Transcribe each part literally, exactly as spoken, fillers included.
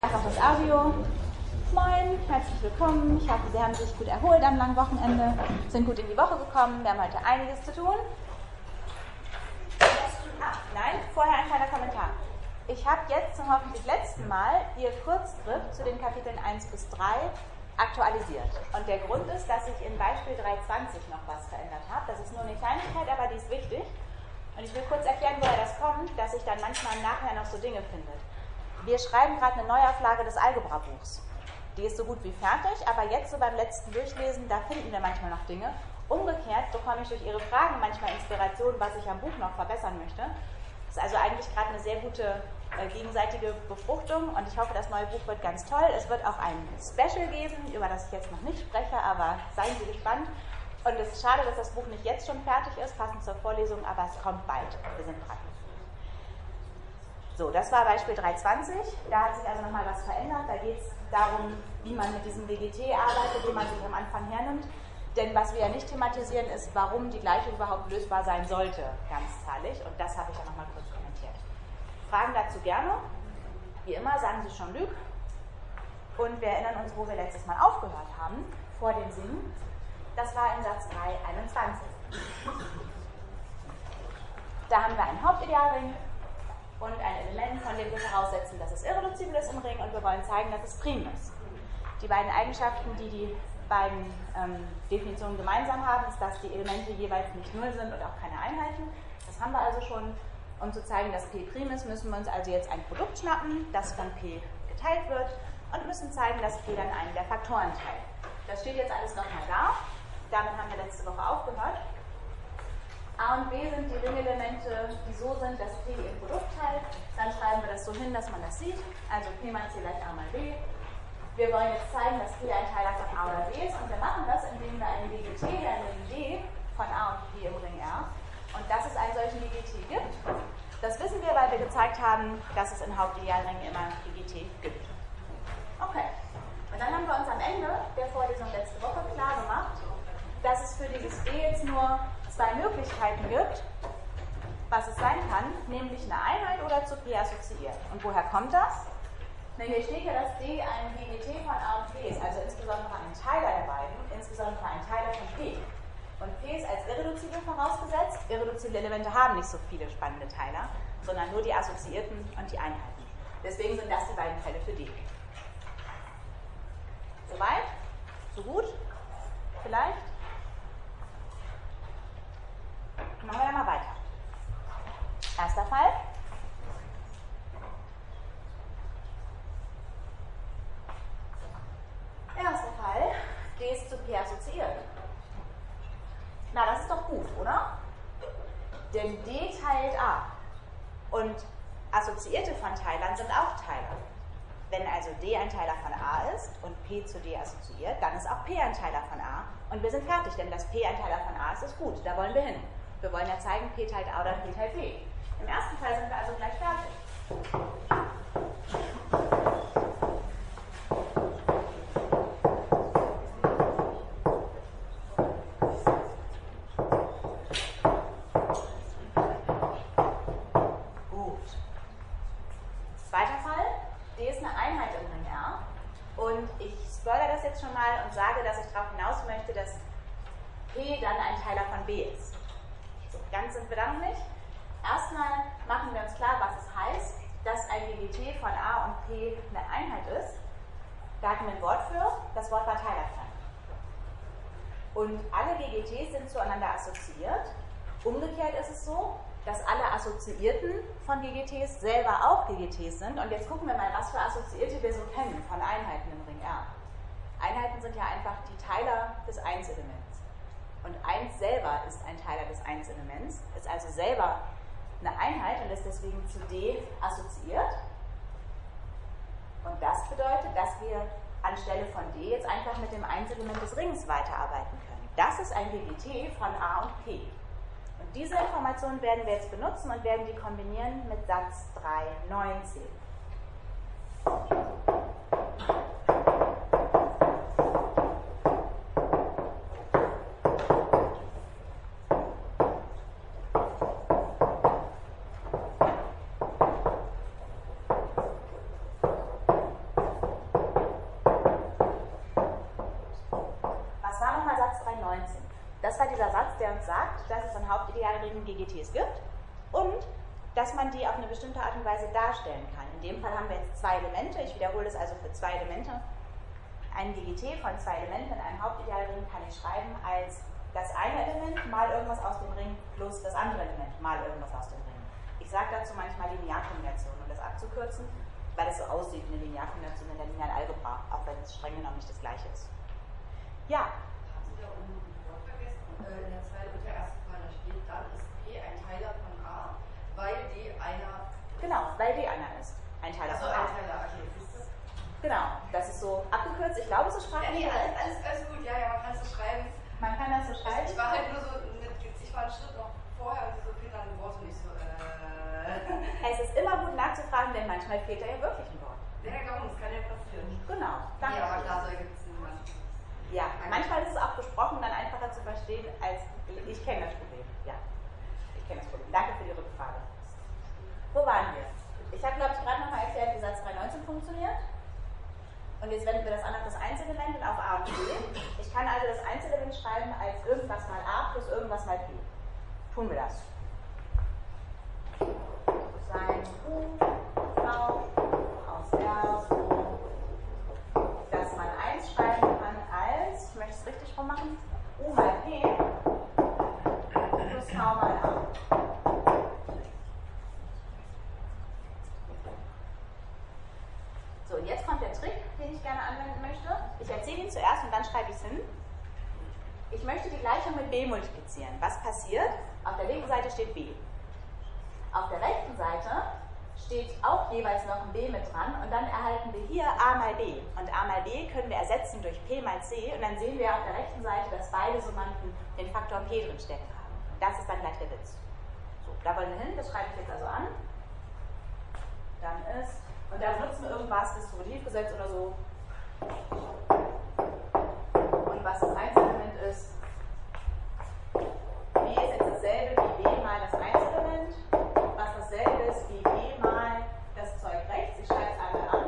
Einfach das Audio. Moin, herzlich willkommen. Ich hoffe, Sie haben sich gut erholt am langen Wochenende, sind gut in die Woche gekommen. Wir haben heute einiges zu tun. Ah, nein, vorher ein kleiner Kommentar. Ich habe jetzt zum hoffentlich letzten Mal Ihr Kurzschrift zu den Kapiteln eins bis drei aktualisiert. Und der Grund ist, dass ich in Beispiel drei zwanzig noch was verändert habe. Das ist nur eine Kleinigkeit, aber die ist wichtig. Und ich will kurz erklären, woher das kommt, dass sich dann manchmal im Nachhinein noch so Dinge findet. Wir schreiben gerade eine Neuauflage des Algebra-Buchs. Die ist so gut wie fertig, aber jetzt so beim letzten Durchlesen, da finden wir manchmal noch Dinge. Umgekehrt bekomme ich durch Ihre Fragen manchmal Inspiration, was ich am Buch noch verbessern möchte. Das ist also eigentlich gerade eine sehr gute äh, gegenseitige Befruchtung und ich hoffe, das neue Buch wird ganz toll. Es wird auch ein Special geben, über das ich jetzt noch nicht spreche, aber seien Sie gespannt. Und es ist schade, dass das Buch nicht jetzt schon fertig ist, passend zur Vorlesung, aber es kommt bald. Wir sind dran. So, das war Beispiel drei zwanzig. Da hat sich also nochmal was verändert. Da geht es darum, wie man mit diesem W G T arbeitet, wie man sich am Anfang hernimmt. Denn was wir ja nicht thematisieren, ist, warum die Gleichung überhaupt lösbar sein sollte, ganzzahlig. Und das habe ich ja nochmal kurz kommentiert. Fragen dazu gerne. Wie immer sagen Sie schon Lüg. Und wir erinnern uns, wo wir letztes Mal aufgehört haben, vor dem Singen. Das war in Satz drei einundzwanzig. Da haben wir einen Hauptidealring und ein Element, von dem wir voraussetzen, dass es irreduzibel ist im Ring und wir wollen zeigen, dass es prim ist. Die beiden Eigenschaften, die die beiden ähm, Definitionen gemeinsam haben, ist, dass die Elemente jeweils nicht null sind und auch keine Einheiten. Das haben wir also schon. Um zu zeigen, dass P prim ist, müssen wir uns also jetzt ein Produkt schnappen, das von P geteilt wird und müssen zeigen, dass P dann einen der Faktoren teilt. Das steht jetzt alles nochmal da. Damit haben wir letzte Woche aufgehört. A und B sind die Ringelemente, die so sind, dass P ihr Produkt teilt. Dann schreiben wir das so hin, dass man das sieht. Also P mal C gleich A mal B. Wir wollen jetzt zeigen, dass P ein Teiler von A oder B ist. Und wir machen das, indem wir einen W G T, der Ring D, von A und P im Ring R. Und dass es einen solchen W G T gibt, das wissen wir, weil wir gezeigt haben, dass es in Hauptidealringen immer W G T gibt. Okay. Und dann haben wir uns am Ende der Vorlesung letzte Woche klar gemacht, dass es für dieses D jetzt nur zwei Möglichkeiten gibt, was es sein kann, nämlich eine Einheit oder zu P assoziiert. Und woher kommt das? Na, hier steht ja, dass D ein W G T von A und P ist, also insbesondere ein Teiler der beiden, insbesondere ein Teiler von P. Und P ist als irreduzibel vorausgesetzt. Irreduzible Elemente haben nicht so viele spannende Teiler, sondern nur die Assoziierten und die Einheiten. Deswegen sind das die beiden Fälle für D. Soweit? So gut? Vielleicht? Machen wir dann mal weiter. Erster Fall. Erster Fall. D ist zu P assoziiert. Na, das ist doch gut, oder? Denn D teilt A. Und Assoziierte von Teilern sind auch Teiler. Wenn also D ein Teiler von A ist und P zu D assoziiert, dann ist auch P ein Teiler von A. Und wir sind fertig, denn dass P ein Teiler von A ist, ist gut. Da wollen wir hin. Wir wollen ja zeigen, P teilt A oder P teilt P. Im ersten Fall sind wir also gleich fertig. Gut. Zweiter Fall. D ist eine Einheit im Ring R. Und ich spoilere das jetzt schon mal und sage, dass ich darauf hinaus möchte, dass P dann ein Teiler von B ist. So, ganz sind wir da noch nicht. Erstmal machen wir uns klar, was es heißt, dass ein W G T von A und P eine Einheit ist. Da hatten wir ein Wort für, das Wort war Teilerklang. Und alle W G Ts sind zueinander assoziiert. Umgekehrt ist es so, dass alle Assoziierten von W G Ts selber auch W G Ts sind. Und jetzt gucken wir mal, was für Assoziierte wir so kennen von Einheiten im Ring R. Einheiten sind ja einfach die Teiler des eins-Elements. Und eins selber ist ein Teiler des eins-Elements, ist also selber eine Einheit und ist deswegen zu D assoziiert. Und das bedeutet, dass wir anstelle von D jetzt einfach mit dem eins-Element des Rings weiterarbeiten können. Das ist ein W G T von A und P. Und diese Informationen werden wir jetzt benutzen und werden die kombinieren mit Satz drei neunzehn. das war dieser Satz, der uns sagt, dass es an Hauptidealringen G G Ts gibt und dass man die auf eine bestimmte Art und Weise darstellen kann. In dem Fall haben wir jetzt zwei Elemente, ich wiederhole es also für zwei Elemente. Ein G G T von zwei Elementen in einem Hauptidealring kann ich schreiben als das eine Element mal irgendwas aus dem Ring plus das andere Element mal irgendwas aus dem Ring. Ich sage dazu manchmal Linearkombination, um das abzukürzen, weil es so aussieht wie eine Linearkombination in der linearen Algebra, auch wenn es streng genommen nicht das gleiche ist. Ja? Haben Sie da unten ein Wort vergessen? Äh, in der zweiten und der ersten Frage steht, dann ist P ein Teiler von A, weil D einer... Genau, weil D einer ist. Ein Teiler also von A. ein Teiler, okay. Genau, das ist so abgekürzt. Ich glaube, es ist sprachlich. Ja, nee, alles, alles gut, ja, ja, man kann es so schreiben. Man kann das so schreiben. Ich war halt nur so, ich war einen Schritt noch vorher und so fehlt dann ein Wort und ich so, äh. Es ist immer gut nachzufragen, denn manchmal fehlt da ja wirklich ein Wort. Ja, genau, das kann ja passieren. Genau. Danke. Ja, aber klar, so ergibt es niemand. Ja, manchmal ist es auch besprochen dann einfacher zu verstehen, als ich kenne das Problem. Ja, ich kenne das Problem. Danke für die Rückfrage. Wo waren wir? Ich habe, glaube ich, gerade nochmal erklärt, wie Satz drei neunzehn funktioniert. Und jetzt wenden wir das an auf das Einzelement und auf A und B. Ich kann also das Einzelement schreiben als irgendwas mal A plus irgendwas mal P. Tun wir das. Sein U, V, aus R, dass man eins schreiben kann als, ich möchte es richtig rummachen, U mal P plus V mal A. So, und jetzt kommt der Trick, den ich gerne anwenden möchte. Ich erzähle ihn zuerst und dann schreibe ich es hin. Ich möchte die Gleichung mit B multiplizieren. Was passiert? Auf der linken Seite steht B. Auf der rechten Seite steht auch jeweils noch ein B mit dran und dann erhalten wir hier A mal B. Und A mal B können wir ersetzen durch P mal C und dann sehen wir auf der rechten Seite, dass beide Summanden den Faktor P drin stecken haben. Das ist dann gleich der Witz. So, da wollen wir hin, das schreibe ich jetzt also an. Dann ist... Und da benutzen wir irgendwas, Distributivgesetz oder so. Und was das Einzelement ist, B ist jetzt dasselbe wie B mal das Einzelement, was dasselbe ist wie B mal das Zeug rechts. Ich schreibe es einmal an.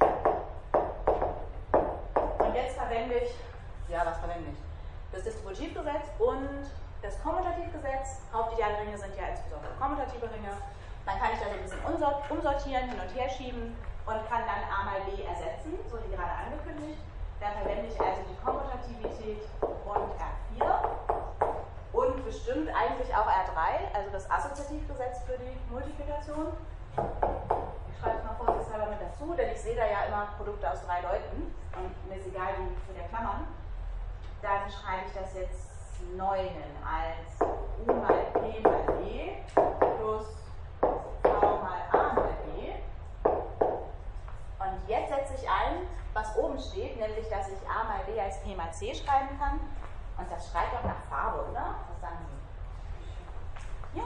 Und jetzt verwende ich, ja, was verwende ich? Das Distributivgesetz und das Kommutativgesetz. Hauptidealringe sind ja insbesondere kommutative Ringe. Dann kann ich das ein bisschen umsortieren, hin und her schieben und kann dann A mal B ersetzen, so wie gerade angekündigt. Da verwende ich also die Kommutativität und R vier und bestimmt eigentlich auch R drei, also das Assoziativgesetz für die Multiplikation. Ich schreibe es mal vorsichtshalber mit dazu, denn ich sehe da ja immer Produkte aus drei Leuten und mir ist egal, wie mit der Klammern. Dann schreibe ich das jetzt neu hin als U mal P mal B plus V mal A mal B. Und jetzt setze ich ein, was oben steht, nämlich, dass ich A mal B als P mal C schreiben kann. Und das schreit doch nach Farbe, oder? Was sagen Sie? Ja.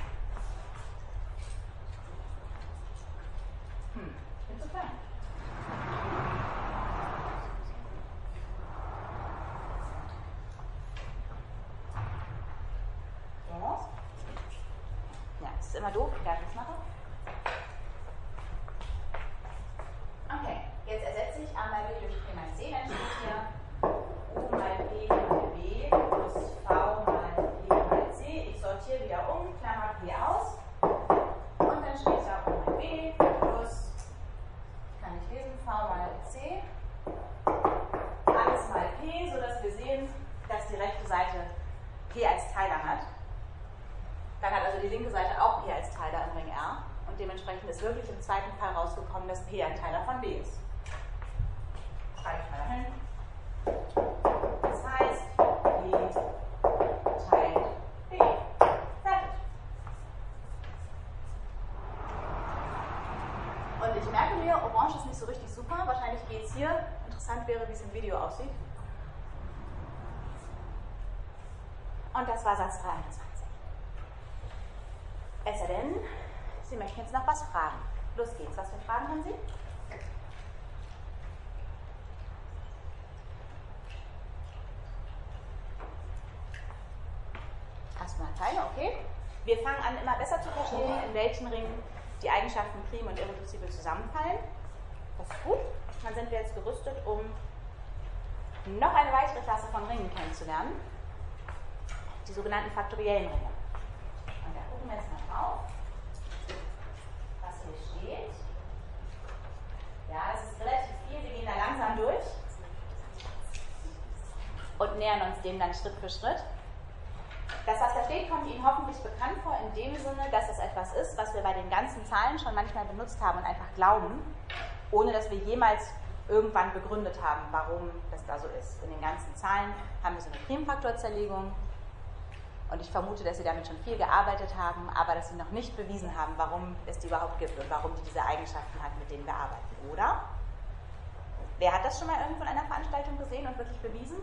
Hm, ich bin zu klein. So. Ja, es ist immer doof, wenn ich das mache. Okay, jetzt ersetze ich A mal B durch P mal C, dann steht hier U mal P mal B plus V mal P mal C. Ich sortiere wieder um, Klammer P aus. Und dann steht da U mal B plus, kann ich lesen, V mal C. Alles mal P, sodass wir sehen, dass die rechte Seite P als Teiler hat. Dann hat also die linke Seite auch P als Teiler im Ring R. Und dementsprechend ist wirklich im zweiten Fall rausgekommen, dass P ein Teiler von B ist. Schreibe ich mal dahin. Das heißt, P teilt B. Fertig. Und ich merke mir, Orange ist nicht so richtig super. Wahrscheinlich geht es hier. Interessant wäre, wie es im Video aussieht. Und das war Satz dreiundzwanzig. Es sei denn, Sie möchten jetzt noch was fragen. Los geht's. Was für Fragen haben Sie? Erstmal keine, okay. Wir fangen an, immer besser zu verstehen, in welchen Ringen die Eigenschaften prim und irreduzibel zusammenfallen. Das ist gut. Dann sind wir jetzt gerüstet, um noch eine weitere Klasse von Ringen kennenzulernen. die sogenannten faktoriellen Ringe. Und da gucken wir jetzt mal drauf, was hier steht. Ja, das ist relativ viel, wir gehen da langsam durch und nähern uns dem dann Schritt für Schritt. Das, was da steht, kommt Ihnen hoffentlich bekannt vor, in dem Sinne, dass es etwas ist, was wir bei den ganzen Zahlen schon manchmal benutzt haben und einfach glauben, ohne dass wir jemals irgendwann begründet haben, warum das da so ist. In den ganzen Zahlen haben wir so eine Primfaktorzerlegung und ich vermute, dass Sie damit schon viel gearbeitet haben, aber dass Sie noch nicht bewiesen haben, warum es die überhaupt gibt und warum die diese Eigenschaften hat, mit denen wir arbeiten, oder? Wer hat das schon mal irgendwo in einer Veranstaltung gesehen und wirklich bewiesen?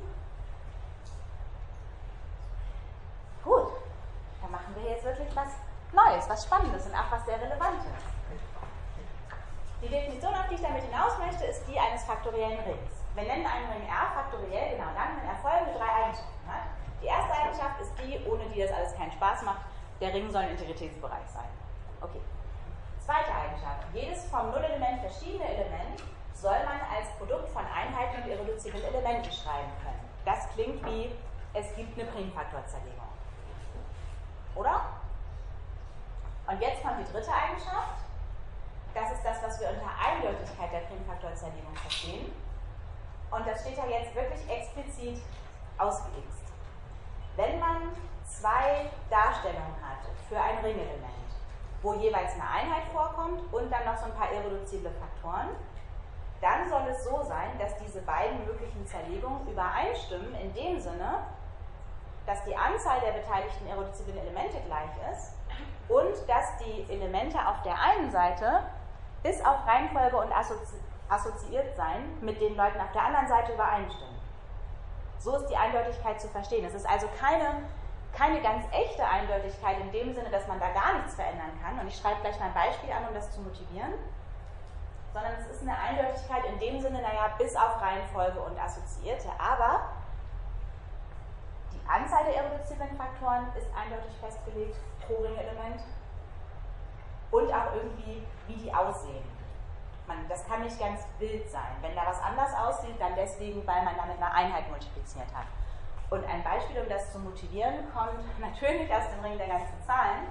Gut, dann machen wir jetzt wirklich was Neues, was Spannendes und auch was sehr Relevantes. Die Definition, auf die ich damit hinaus möchte, ist die eines faktoriellen Rings. Wir nennen einen Ring R faktoriell genau dann, wenn er folgende drei Eigenschaften hat. Die erste Eigenschaft ist die, ohne die das alles keinen Spaß macht, der Ring soll ein Integritätsbereich sein. Okay. Zweite Eigenschaft, jedes vom Nullelement verschiedene Element soll man als Produkt von Einheiten und irreduziblen Elementen schreiben können. Das klingt wie, es gibt eine Primfaktorzerlegung. Oder? Und jetzt kommt die dritte Eigenschaft. Das ist das, was wir unter Eindeutigkeit der Primfaktorzerlegung verstehen. Und das steht ja jetzt wirklich explizit ausgeixt. Wenn man zwei Darstellungen hat für ein Ringelement, wo jeweils eine Einheit vorkommt und dann noch so ein paar irreduzible Faktoren, dann soll es so sein, dass diese beiden möglichen Zerlegungen übereinstimmen in dem Sinne, dass die Anzahl der beteiligten irreduziblen Elemente gleich ist und dass die Elemente auf der einen Seite bis auf Reihenfolge und assozi assoziiert sein mit den Leuten auf der anderen Seite übereinstimmen. So ist die Eindeutigkeit zu verstehen. Es ist also keine, keine ganz echte Eindeutigkeit in dem Sinne, dass man da gar nichts verändern kann. Und ich schreibe gleich mal ein Beispiel an, um das zu motivieren. Sondern es ist eine Eindeutigkeit in dem Sinne, naja, bis auf Reihenfolge und Assoziierte. Aber die Anzahl der irreduziblen Faktoren ist eindeutig festgelegt pro Ringelement und auch irgendwie, wie die aussehen. Man, das kann nicht ganz wild sein. Wenn da was anders aussieht, dann deswegen, weil man damit eine Einheit multipliziert hat. Und ein Beispiel, um das zu motivieren, kommt natürlich aus dem Ring der ganzen Zahlen.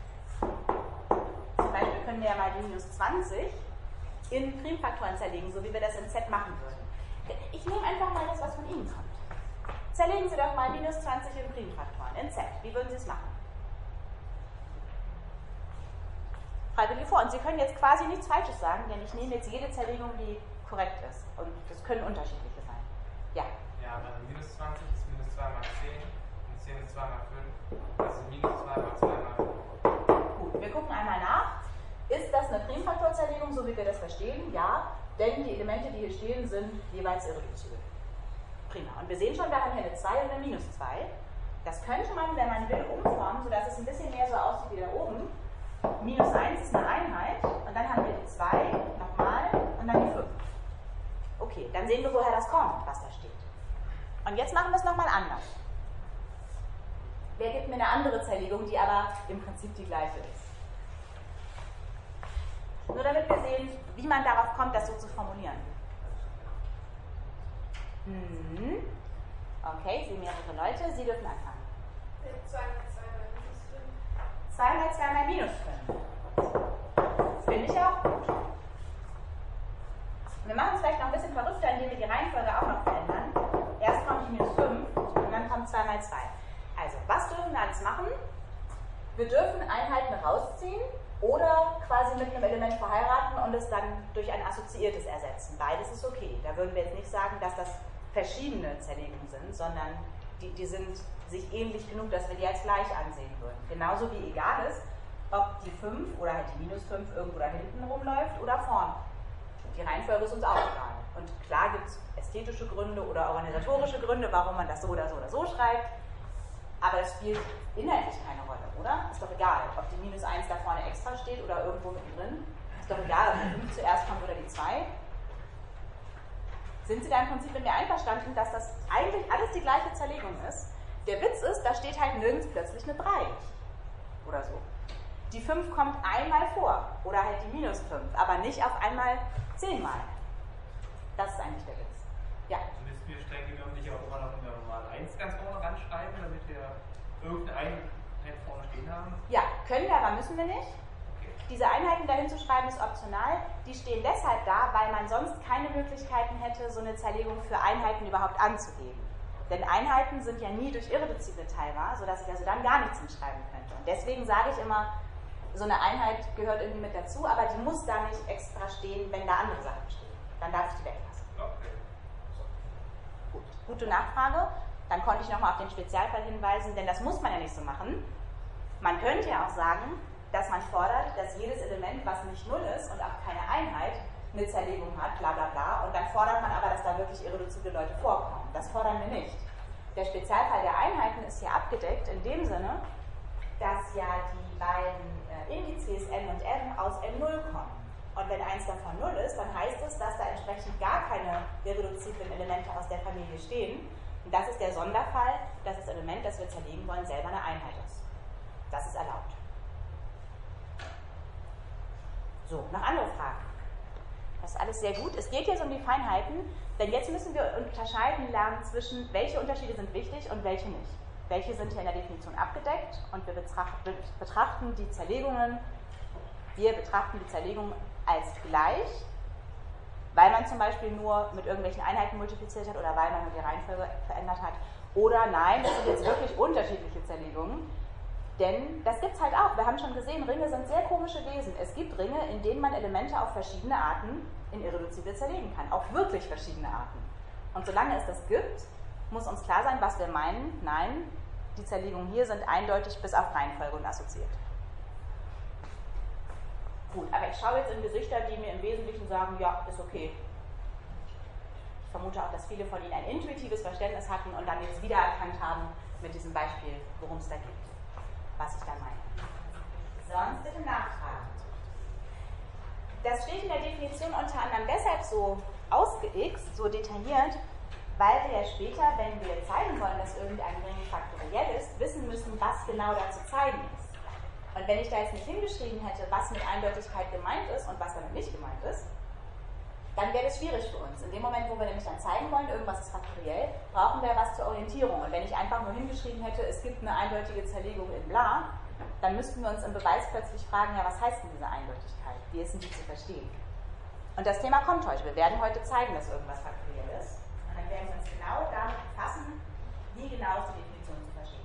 Zum Beispiel können wir ja mal die minus zwanzig in Primfaktoren zerlegen, so wie wir das in Z machen würden. Ich nehme einfach mal das, was von Ihnen kommt. Zerlegen Sie doch mal minus zwanzig in Primfaktoren, in Z. Wie würden Sie es machen? Freiwillig vor. Und Sie können jetzt quasi nichts Falsches sagen, denn ich nehme jetzt jede Zerlegung, die korrekt ist. Und das können unterschiedliche sein. Ja? Ja, also minus zwanzig ist minus zwei mal zehn, und zehn ist zwei mal fünf, also minus zwei mal zwei mal fünf. Gut, wir gucken einmal nach. Ist das eine Primfaktorzerlegung, so wie wir das verstehen? Ja, denn die Elemente, die hier stehen, sind jeweils irreduzibel. Prima. Und wir sehen schon, wir haben hier eine zwei und eine minus zwei. Das könnte man, wenn man will, umformen, sodass es ein bisschen mehr so aussieht wie da oben. Minus eins ist eine Einheit und dann haben wir die zwei nochmal und dann die fünf. Okay, dann sehen wir, woher das kommt, was da steht. Und jetzt machen wir es nochmal anders. Wer gibt mir eine andere Zerlegung, die aber im Prinzip die gleiche ist? Nur damit wir sehen, wie man darauf kommt, das so zu formulieren. Hm. Okay, ich sehe mehrere Leute. Sie dürfen anfangen. zwei mal zwei mal minus fünf. zwei mal zwei mal minus fünf. Finde ich auch gut. Wir machen es vielleicht noch ein bisschen verrückter, indem wir die Reihenfolge auch noch verändern. Erst kommt die minus fünf und dann kommt zwei mal zwei. Also, was dürfen wir alles machen? Wir dürfen Einheiten rausziehen oder quasi mit einem Element verheiraten und es dann durch ein assoziiertes ersetzen. Beides ist okay. Da würden wir jetzt nicht sagen, dass das verschiedene Zerlegungen sind, sondern die, die sind sich ähnlich genug, dass wir die als gleich ansehen würden. Genauso wie egal ist, ob die fünf oder halt die minus fünf irgendwo da hinten rumläuft oder vorne. Die Reihenfolge ist uns auch egal. Und klar gibt es ästhetische Gründe oder organisatorische Gründe, warum man das so oder so oder so schreibt. Aber das spielt inhaltlich keine Rolle, oder? Ist doch egal, ob die minus eins da vorne extra steht oder irgendwo mittendrin. Ist doch egal, ob die fünf zuerst kommt oder die zwei. Sind Sie da im Prinzip mit mir einverstanden, dass das eigentlich alles die gleiche Zerlegung ist? Der Witz ist, da steht halt nirgends plötzlich eine drei oder so. Die fünf kommt einmal vor oder halt die minus fünf, aber nicht auf einmal zehnmal. Das ist eigentlich der Witz. Ja? Müssen wir streng genommen nicht auch immer noch eine Normal eins ganz vorne ranschreiben, damit wir irgendeine Einheit vorne stehen haben? Ja, können wir, aber müssen wir nicht. Okay. Diese Einheiten dahin zu schreiben ist optional. Die stehen deshalb da, weil man sonst keine Möglichkeiten hätte, so eine Zerlegung für Einheiten überhaupt anzugeben. Denn Einheiten sind ja nie durch irreduzible teilbar, sodass ich also dann gar nichts hinschreiben könnte. Und deswegen sage ich immer, so eine Einheit gehört irgendwie mit dazu, aber die muss da nicht extra stehen, wenn da andere Sachen stehen. Dann darf ich die weglassen. Okay. Gut. Gute Nachfrage. Dann konnte ich nochmal auf den Spezialfall hinweisen, denn das muss man ja nicht so machen. Man könnte ja auch sagen, dass man fordert, dass jedes Element, was nicht null ist und auch keine Einheit, eine Zerlegung hat, bla bla bla, und dann fordert man aber, dass da wirklich irreduzible Leute vorkommen. Das fordern wir nicht. Der Spezialfall der Einheiten ist hier abgedeckt in dem Sinne, dass ja die beiden äh, Indizes n und m aus M null kommen. Und wenn eins davon null ist, dann heißt es, dass da entsprechend gar keine irreduziblen Elemente aus der Familie stehen. Und das ist der Sonderfall, dass das Element, das wir zerlegen wollen, selber eine Einheit ist. Das ist erlaubt. So, noch andere Fragen? Das ist alles sehr gut. Es geht jetzt um die Feinheiten, denn jetzt müssen wir unterscheiden lernen zwischen, welche Unterschiede sind wichtig und welche nicht. Welche sind hier in der Definition abgedeckt, und wir betrachten die Zerlegungen, wir betrachten die Zerlegung als gleich, weil man zum Beispiel nur mit irgendwelchen Einheiten multipliziert hat oder weil man nur die Reihenfolge verändert hat. Oder nein, das sind jetzt wirklich unterschiedliche Zerlegungen. Denn das gibt es halt auch. Wir haben schon gesehen, Ringe sind sehr komische Wesen. Es gibt Ringe, in denen man Elemente auf verschiedene Arten in irreduzible zerlegen kann. Auf wirklich verschiedene Arten. Und solange es das gibt, muss uns klar sein, was wir meinen. Nein, die Zerlegungen hier sind eindeutig bis auf Reihenfolge und assoziiert. Gut, aber ich schaue jetzt in Gesichter, die mir im Wesentlichen sagen, ja, ist okay. Ich vermute auch, dass viele von Ihnen ein intuitives Verständnis hatten und dann jetzt wiedererkannt haben mit diesem Beispiel, worum es da geht. Was ich da meine. Sonst bitte nachfragen. Das steht in der Definition unter anderem deshalb so ausgeixt, so detailliert, weil wir ja später, wenn wir zeigen wollen, dass irgendein Ring faktoriell ist, wissen müssen, was genau da zu zeigen ist. Und wenn ich da jetzt nicht hingeschrieben hätte, was mit Eindeutigkeit gemeint ist und was damit nicht gemeint ist, dann wäre das schwierig für uns. In dem Moment, wo wir nämlich dann zeigen wollen, irgendwas ist faktoriell, brauchen wir was zur Orientierung. Und wenn ich einfach nur hingeschrieben hätte, es gibt eine eindeutige Zerlegung in bla, dann müssten wir uns im Beweis plötzlich fragen, ja, was heißt denn diese Eindeutigkeit? Wie ist denn die zu verstehen? Und das Thema kommt heute. Wir werden heute zeigen, dass irgendwas faktoriell ist. Und dann werden wir uns genau damit befassen, wie genau ist die Definition zu verstehen.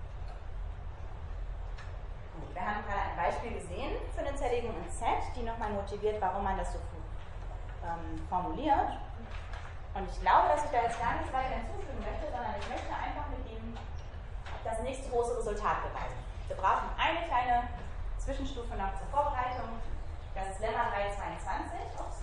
Gut, wir haben gerade ein Beispiel gesehen für eine Zerlegung in Z, die nochmal motiviert, warum man das so ähm, formuliert. Und ich glaube, dass ich da jetzt gar nichts weiter hinzufügen möchte, sondern ich möchte einfach mit Ihnen das nächste große Resultat beweisen. Wir brauchen eine kleine Zwischenstufe noch zur Vorbereitung. Das ist Lemma drei zweiundzwanzig. Ups.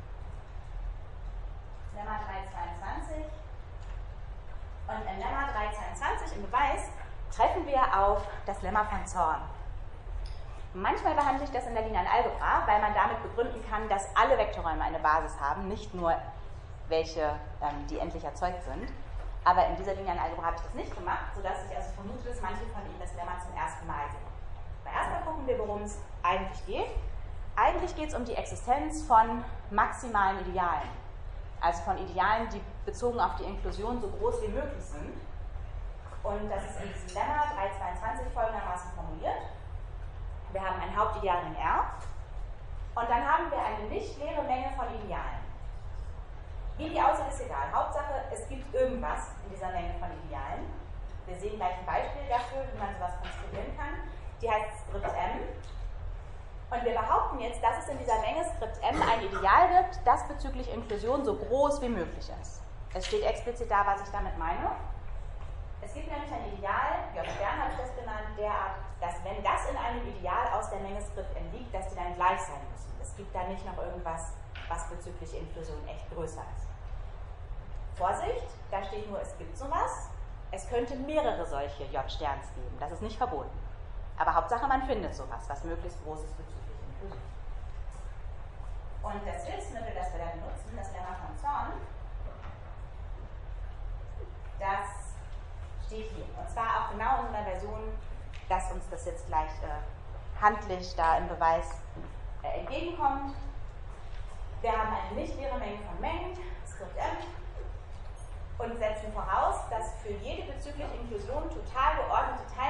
Lemma drei zweiundzwanzig. Und in Lemma drei zweiundzwanzig im Beweis treffen wir auf das Lemma von Zorn. Manchmal behandle ich das in der linearen Algebra, weil man damit begründen kann, dass alle Vektorräume eine Basis haben, nicht nur welche, ähm, die endlich erzeugt sind. Aber in dieser linearen Algebra habe ich das nicht gemacht, sodass ich also vermute, dass manche von Ihnen das Lemma zum ersten Mal sehen. Aber erstmal gucken wir, worum es eigentlich geht. Eigentlich geht es um die Existenz von maximalen Idealen. Also von Idealen, die bezogen auf die Inklusion so groß wie möglich sind. Und das ist in diesem Lemma drei zweiundzwanzig folgendermaßen formuliert. Wir haben ein Hauptideal in R und dann haben wir eine nicht leere Menge von Idealen. Wie die aussieht, ist egal. Hauptsache, es gibt irgendwas in dieser Menge von Idealen. Wir sehen gleich ein Beispiel dafür, wie man sowas konstruieren kann. Die heißt Skript M. Und wir behaupten jetzt, dass es in dieser Menge Skript M ein Ideal gibt, das bezüglich Inklusion so groß wie möglich ist. Es steht explizit da, was ich damit meine. Es gibt nämlich ein Ideal, J. Stern habe ich das genannt, derart, dass wenn das in einem Ideal aus der Menge Skript M liegt, dass die dann gleich sein müssen. Es gibt da nicht noch irgendwas, was bezüglich Inklusion echt größer ist. Vorsicht, da steht nur, es gibt sowas. Es könnte mehrere solche J-Sterns geben, das ist nicht verboten. Aber Hauptsache, man findet sowas, was möglichst groß ist bezüglich Inklusion. Und das Hilfsmittel, das wir da benutzen, das Lemma von Zorn, das steht hier. Und zwar auch genau in einer Version, dass uns das jetzt gleich äh, handlich da im Beweis äh, entgegenkommt. Wir haben eine nicht leere Menge von Mengen, Skript M, und setzen voraus, dass für jede bezüglich Inklusion total geordnete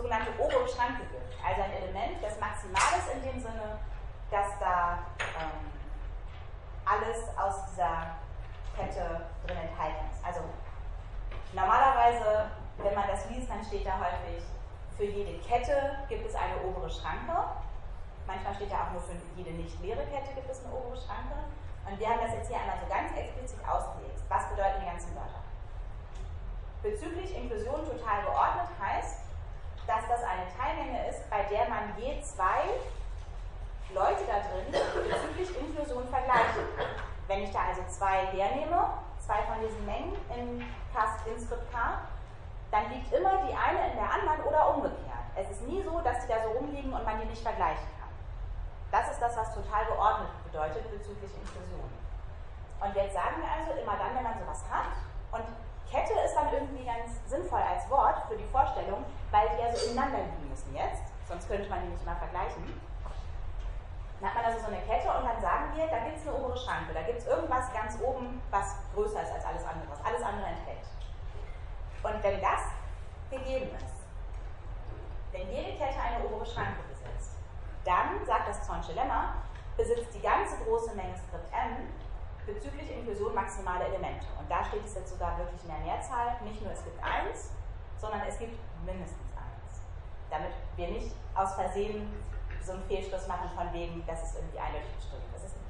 sogenannte obere Schranke gibt. Also ein Element, das maximal ist in dem Sinne, dass da ähm, alles aus dieser Kette drin enthalten ist. Also normalerweise, wenn man das liest, dann steht da häufig, für jede Kette gibt es eine obere Schranke. Manchmal steht da auch nur für jede nicht leere Kette gibt es eine obere Schranke. Und wir haben das jetzt hier einmal so ganz explizit ausgelegt. Was bedeuten die ganzen Wörter? Bezüglich Inklusion total geordnet heißt, dass das eine Teilmenge ist, bei der man je zwei Leute da drin bezüglich Inklusion vergleichen kann. Wenn ich da also zwei hernehme, zwei von diesen Mengen in, in Skript K, dann liegt immer die eine in der anderen oder umgekehrt. Es ist nie so, dass die da so rumliegen und man die nicht vergleichen kann. Das ist das, was total geordnet bedeutet bezüglich Inklusion. Und jetzt sagen wir also, immer dann, wenn man sowas hat, und Kette ist dann irgendwie ganz sinnvoll als Wort für die Vorstellung, weil die ja so ineinander liegen müssen jetzt, sonst könnte man die nicht mal vergleichen. Dann hat man also so eine Kette und dann sagen wir, da gibt es eine obere Schranke, da gibt es irgendwas ganz oben, was größer ist als alles andere, was alles andere enthält. Und wenn das gegeben ist, wenn jede Kette eine obere Schranke besitzt, dann, sagt das Zornsche Lemma, besitzt die ganze große Menge Skript M bezüglich Inklusion maximale Elemente. Und da steht es jetzt sogar wirklich in der Mehrzahl, nicht nur es gibt eins, sondern es gibt mindestens eins. Damit wir nicht aus Versehen so einen Fehlschluss machen von wegen, dass es irgendwie eindeutig bestimmt. Das ist nicht.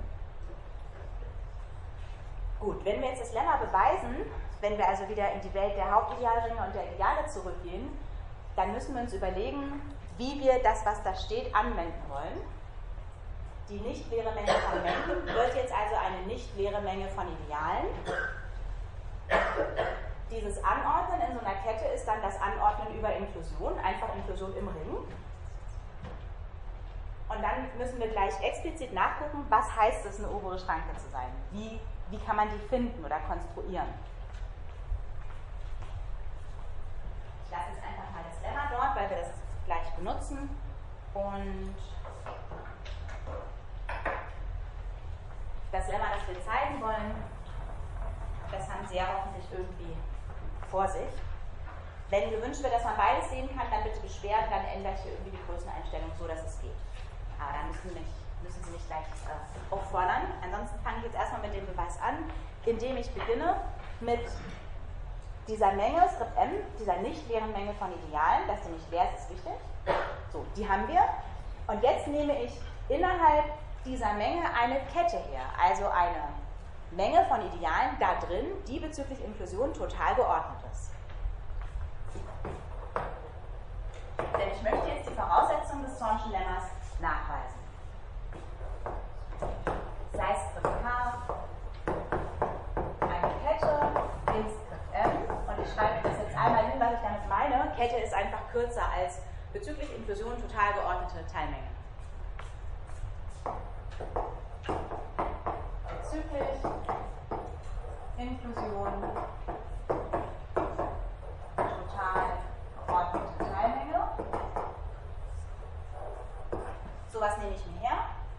Gut, wenn wir jetzt das Lemma beweisen, wenn wir also wieder in die Welt der Hauptidealringe und der Ideale zurückgehen, dann müssen wir uns überlegen, wie wir das, was da steht, anwenden wollen. Die nicht leere Menge von Mengen wird jetzt also eine nicht leere Menge von Idealen. Dieses Anordnen in so einer Kette ist dann das Anordnen über Inklusion, einfach Inklusion im Ring. Und dann müssen wir gleich explizit nachgucken, was heißt es, eine obere Schranke zu sein? Wie, wie kann man die finden oder konstruieren? Ich lasse jetzt einfach mal das Lemma dort, weil wir das gleich benutzen. Und das Lemma, das wir zeigen wollen, das haben Sie ja hoffentlich irgendwie vor sich. Wenn gewünscht wird, dass man beides sehen kann, dann bitte beschweren, dann ändere ich hier irgendwie die Größeneinstellung so, dass es geht. Aber da müssen, mich, müssen Sie mich gleich äh, auffordern. Ansonsten fange ich jetzt erstmal mit dem Beweis an, indem ich beginne mit dieser Menge, Skript M, dieser nicht leeren Menge von Idealen, dass die nicht leer ist, ist wichtig. So, die haben wir. Und jetzt nehme ich innerhalb dieser Menge eine Kette her, also eine Menge von Idealen da drin, die bezüglich Inklusion total geordnet ist. Denn ich möchte jetzt die Voraussetzungen des Zornschen Lemmas nachweisen. Sei Skript K eine Kette in Skript M, und ich schreibe das jetzt einmal hin, was ich damit meine. Kette ist einfach kürzer als bezüglich Inklusion total geordnete Teilmenge. Bezüglich Inklusion total geordnete Teilmenge. Sowas nehme ich mir her.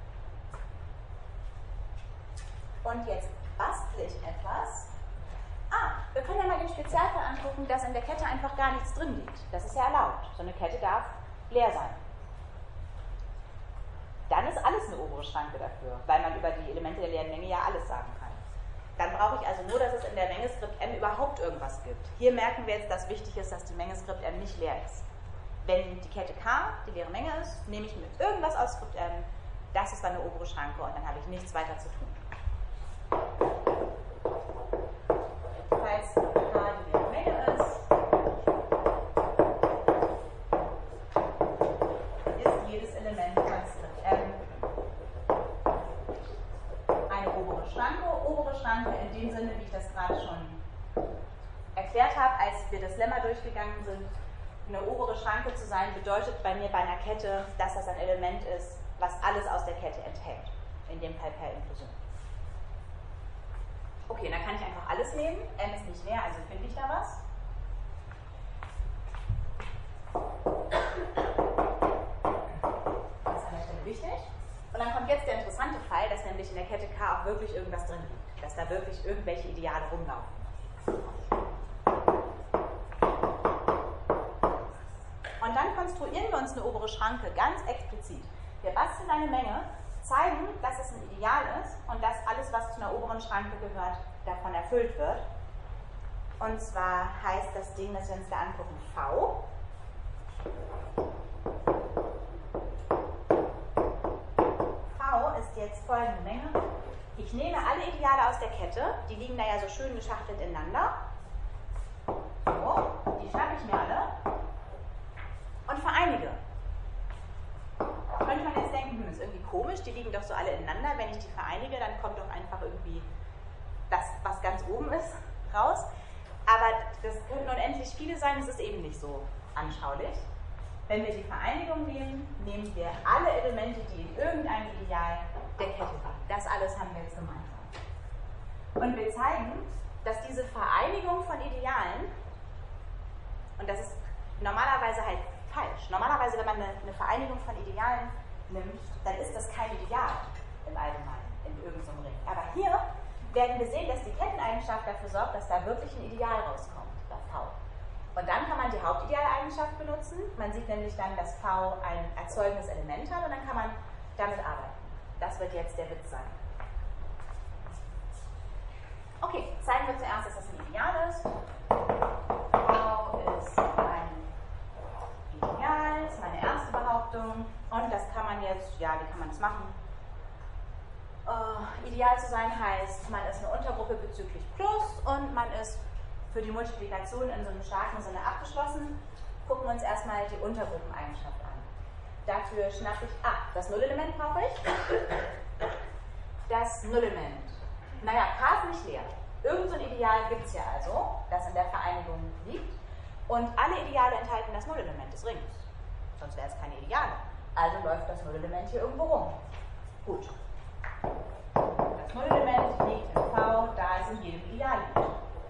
Und jetzt bastle ich etwas. Ah, wir können ja mal den Spezialfall angucken, dass in der Kette einfach gar nichts drin liegt. Das ist ja erlaubt. So eine Kette darf leer sein. Dann ist alles eine obere Schranke dafür, weil man über die Elemente der leeren Menge ja alles sagen kann. Dann brauche ich also nur, dass es in der Menge Skript M überhaupt irgendwas gibt. Hier merken wir jetzt, dass wichtig ist, dass die Menge Skript M nicht leer ist. Wenn die Kette K die leere Menge ist, nehme ich mit irgendwas aus Skript M, das ist dann eine obere Schranke und dann habe ich nichts weiter zu tun. Falls K die leere Menge ist, ist jedes Element von Skript M eine obere Schranke. Obere Schranke in dem Sinne, wie ich das gerade schon erklärt habe, als wir das Lemma durchgegangen sind. Eine obere Schranke zu sein, bedeutet bei mir bei einer Kette, dass das ein Element ist, was alles aus der Kette enthält. In dem Fall per Inklusion. Okay, dann kann ich einfach alles nehmen. M ist nicht leer, also finde ich da was. Das ist an der Stelle wichtig. Und dann kommt jetzt der interessante Fall, dass nämlich in der Kette K auch wirklich irgendwas drin liegt. Dass da wirklich irgendwelche Ideale rumlaufen. Und Und dann konstruieren wir uns eine obere Schranke ganz explizit. Wir basteln eine Menge, zeigen, dass es ein Ideal ist und dass alles, was zu einer oberen Schranke gehört, davon erfüllt wird. Und zwar heißt das Ding, das wir uns da angucken, V. V ist jetzt folgende Menge. Ich nehme alle Ideale aus der Kette, die liegen da ja so schön geschachtelt ineinander. So, die schnappe ich mir alle und vereinige. Könnte man jetzt denken, hm, ist irgendwie komisch, die liegen doch so alle ineinander. Wenn ich die vereinige, dann kommt doch einfach irgendwie das, was ganz oben ist, raus. Aber das könnten unendlich viele sein, es ist eben nicht so anschaulich. Wenn wir die Vereinigung nehmen, nehmen wir alle Elemente, die in irgendeinem Ideal der Kette liegen. Das alles haben wir jetzt gemeinsam. Und wir zeigen, dass diese Vereinigung von Idealen, und das ist normalerweise halt falsch. Normalerweise, wenn man eine, eine Vereinigung von Idealen nimmt, dann ist das kein Ideal im Allgemeinen, in irgendeinem Ring. Aber hier werden wir sehen, dass die Ketteneigenschaft dafür sorgt, dass da wirklich ein Ideal rauskommt, bei V. Und dann kann man die Hauptidealeigenschaft benutzen. Man sieht nämlich dann, dass V ein erzeugendes Element hat und dann kann man damit arbeiten. Das wird jetzt der Witz sein. Okay, zeigen wir zuerst, dass das ein Ideal ist. V ist ein Ideal, ist meine erste Behauptung. Und das kann man jetzt, ja, wie kann man das machen? Uh, ideal zu sein heißt, man ist eine Untergruppe bezüglich Plus und man ist für die Multiplikation in so einem starken Sinne abgeschlossen. Gucken wir uns erstmal die Untergruppeneigenschaft an. Dafür schnappe ich, ah, das Nullelement brauche ich. Das Nullelement. Naja, K ist nicht leer. Irgend so ein Ideal gibt es ja also, das in der Vereinigung liegt. Und alle Ideale enthalten das Nullelement des Rings. Sonst wäre es keine Ideale. Also läuft das Nullelement hier irgendwo rum. Gut. Das Nullelement liegt in V, da es in jedem Ideal liegt.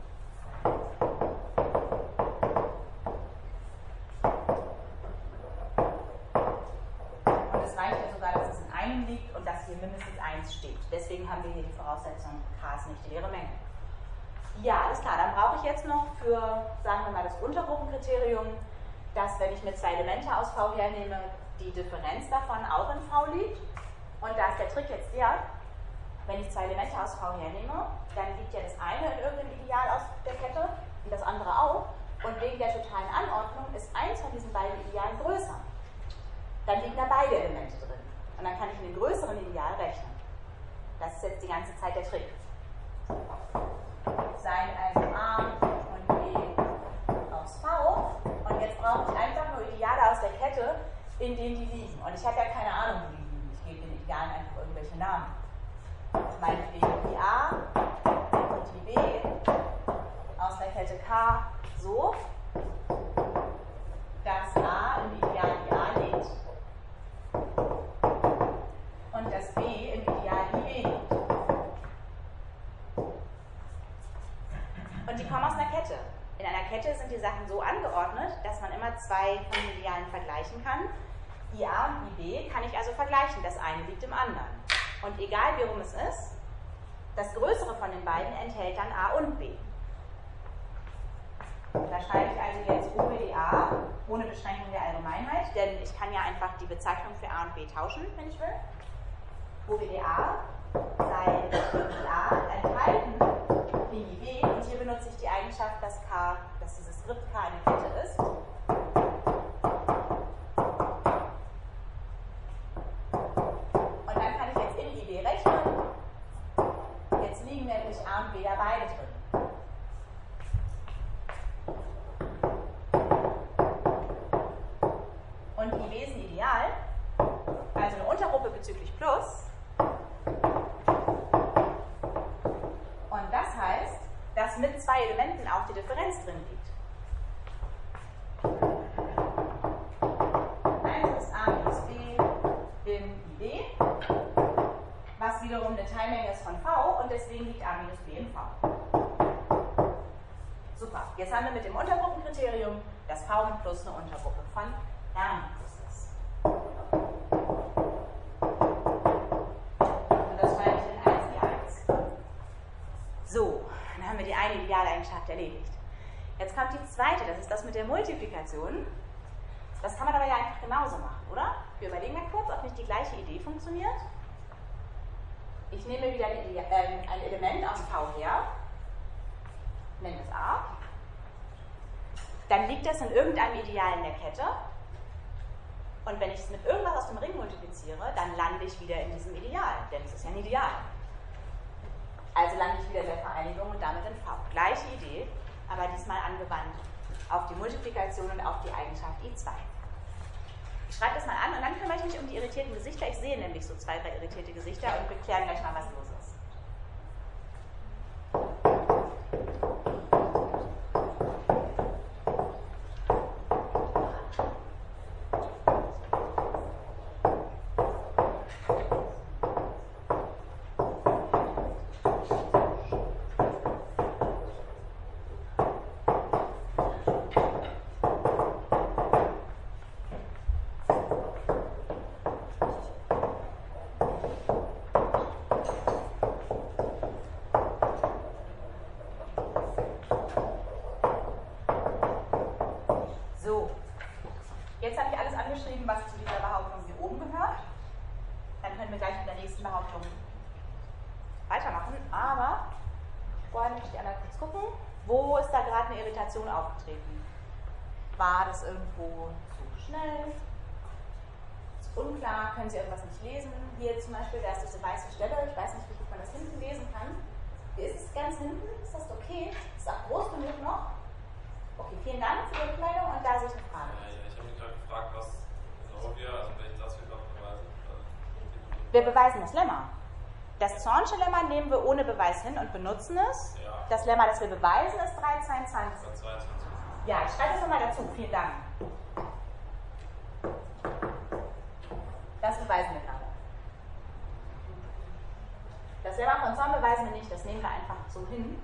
Und es reicht ja sogar, dass es in einem liegt und dass hier mindestens eins steht. Deswegen haben wir hier die Voraussetzung, K ist nicht die leere Menge. Ja, alles klar, dann brauche ich jetzt noch für, sagen wir mal, das Untergruppenkriterium, dass, wenn ich mir zwei Elemente aus V hernehme, die Differenz davon auch in V liegt. Und da ist der Trick jetzt der, wenn ich zwei Elemente aus V hernehme, dann liegt ja das eine in irgendeinem Ideal aus der Kette und das andere auch. Und wegen der totalen Anordnung ist eins von diesen beiden Idealen größer. Dann liegen da beide Elemente drin. Und dann kann ich in dem größeren Ideal rechnen. Das ist jetzt die ganze Zeit der Trick. Sein also A und B aus V. Und jetzt brauche ich einfach nur Ideale aus der Kette, in denen die liegen. Und ich habe ja keine Ahnung, wo die liegen. Ich gebe den Idealen einfach irgendwelche Namen. Meinetwegen die A und die B aus der Kette K so, dass A im Ideal I A liegt und das B im Ideal I B liegt. Und die kommen aus einer Kette. In einer Kette sind die Sachen so angeordnet, dass man immer zwei von den Idealen vergleichen kann. I A und I B kann ich also vergleichen, das eine liegt im anderen. Und egal wie rum es ist, das größere von den beiden enthält dann A und B. Da schreibe ich also jetzt O B D A ohne Beschränkung der Allgemeinheit, denn ich kann ja einfach die Bezeichnung für A und B tauschen, wenn ich will. O B D A sei I A enthalten in I B und hier benutze ich die Eigenschaft, dass K, dass dieses Skript K eine Kette ist. Jetzt liegen nämlich A und B ja beide drin. Und I B ist ein Ideal, also eine Untergruppe bezüglich Plus. Und das heißt, dass mit zwei Elementen auch die Differenz drin liegt. eins ist A minus B in I B. Was wiederum eine Teilmenge ist von V und deswegen liegt A minus B in V. Super, jetzt haben wir mit dem Untergruppenkriterium, dass V mit Plus eine Untergruppe von R mit Plus ist. Und das schreibe ich in eins die eins. So, dann haben wir die eine Idealeigenschaft erledigt. Jetzt kommt die zweite, das ist das mit der Multiplikation. Das kann man aber ja einfach genauso machen, oder? Wir überlegen mal kurz, ob nicht die gleiche Idee funktioniert. Ich nehme wieder ein, äh, ein Element aus V her, nenne es A. Dann liegt das in irgendeinem Ideal in der Kette. Und wenn ich es mit irgendwas aus dem Ring multipliziere, dann lande ich wieder in diesem Ideal, denn es ist ja ein Ideal. Also lande ich wieder in der Vereinigung und damit in V. Gleiche Idee, aber diesmal angewandt auf die Multiplikation und auf die Eigenschaft I zwei. Ich schreibe das mal an und dann kümmere ich mich um die irritierten Gesichter. Ich sehe nämlich so zwei, drei irritierte Gesichter und wir klären gleich mal, was los ist. Aufgetreten. War das irgendwo zu schnell? Ist unklar? Können Sie irgendwas nicht lesen? Hier zum Beispiel, da ist diese weiße Stelle. Ich weiß nicht, wie gut man das hinten lesen kann. Wie ist es ganz hinten? Ist das okay? Ist auch groß genug noch? Okay, vielen Dank für die Rückmeldung und da sehe ich eine Frage. Ja, ja, ich habe mich gerade gefragt, was genau wir, also wenn ich das hier noch beweise. Also wir beweisen das Lemma. Das Zornsche Lemma nehmen wir ohne Beweis hin und benutzen es. Ja. Das Lemma, das wir beweisen, ist drei zweiundzwanzig. drei zweiundzwanzig. Ja, ich schreibe das nochmal dazu. Vielen Dank. Das beweisen wir gerade. Das Lemma von Zorn beweisen wir nicht, das nehmen wir einfach so hin.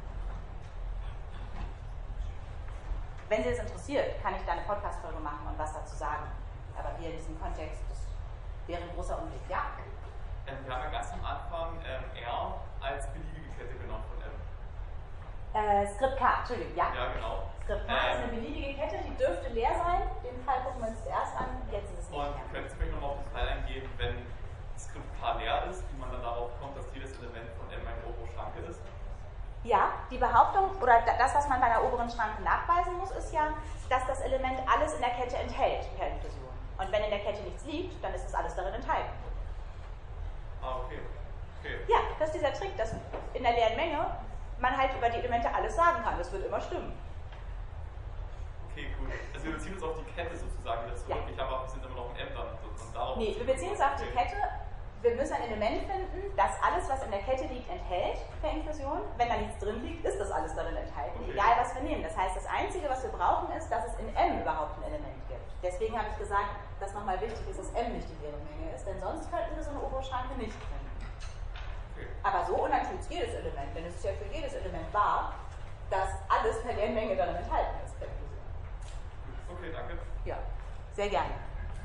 Wenn Sie es interessiert, kann ich da eine Podcast-Folge machen und was dazu sagen. Aber hier in diesem Kontext, das wäre ein großer Umblick. Ja? Ähm, wir haben ja ganz am Anfang ähm, R als beliebige Kette genommen von M. Äh, Skript K, Entschuldigung, ja. Ja, genau. Skript K ähm, ist eine beliebige Kette, die dürfte leer sein. Den Fall gucken wir uns zuerst an, jetzt ist es nicht Und leer. können Sie mir nochmal auf den Fall eingehen, wenn Skript K leer ist, wie man dann darauf kommt, dass jedes Element von M eine obere Schranke ist? Ja, die Behauptung oder das, was man bei einer oberen Schranke nachweisen muss, ist ja, dass das Element alles in der Kette enthält per Inklusion. Und wenn in der Kette nichts liegt, dann ist das alles darin enthalten. Ah, okay. okay. Ja, das ist dieser Trick, dass in der leeren Menge man halt über die Elemente alles sagen kann. Das wird immer stimmen. Okay, gut. Also wir beziehen uns auf die Kette sozusagen wieder zurück. Ja. Ich habe auch, wir sind immer noch im M dann. Und darauf Nee, wir beziehen uns auf die Kette. Wir müssen ein Element finden, das alles, was in der Kette liegt, enthält per Inklusion. Wenn da nichts drin liegt, ist das alles darin enthalten, okay. Egal was wir nehmen. Das heißt, das Einzige, was wir brauchen, ist, dass es in M überhaupt ein Element gibt. Deswegen habe ich gesagt, dass nochmal wichtig ist, dass M nicht die leere Menge ist, denn sonst könnten wir so eine obere Schranke nicht finden. Okay. Aber so und dann tut es jedes Element, denn es ist ja für jedes Element wahr, dass alles per leeren Menge darin enthalten ist per Inklusion. Okay, danke. Ja, sehr gerne.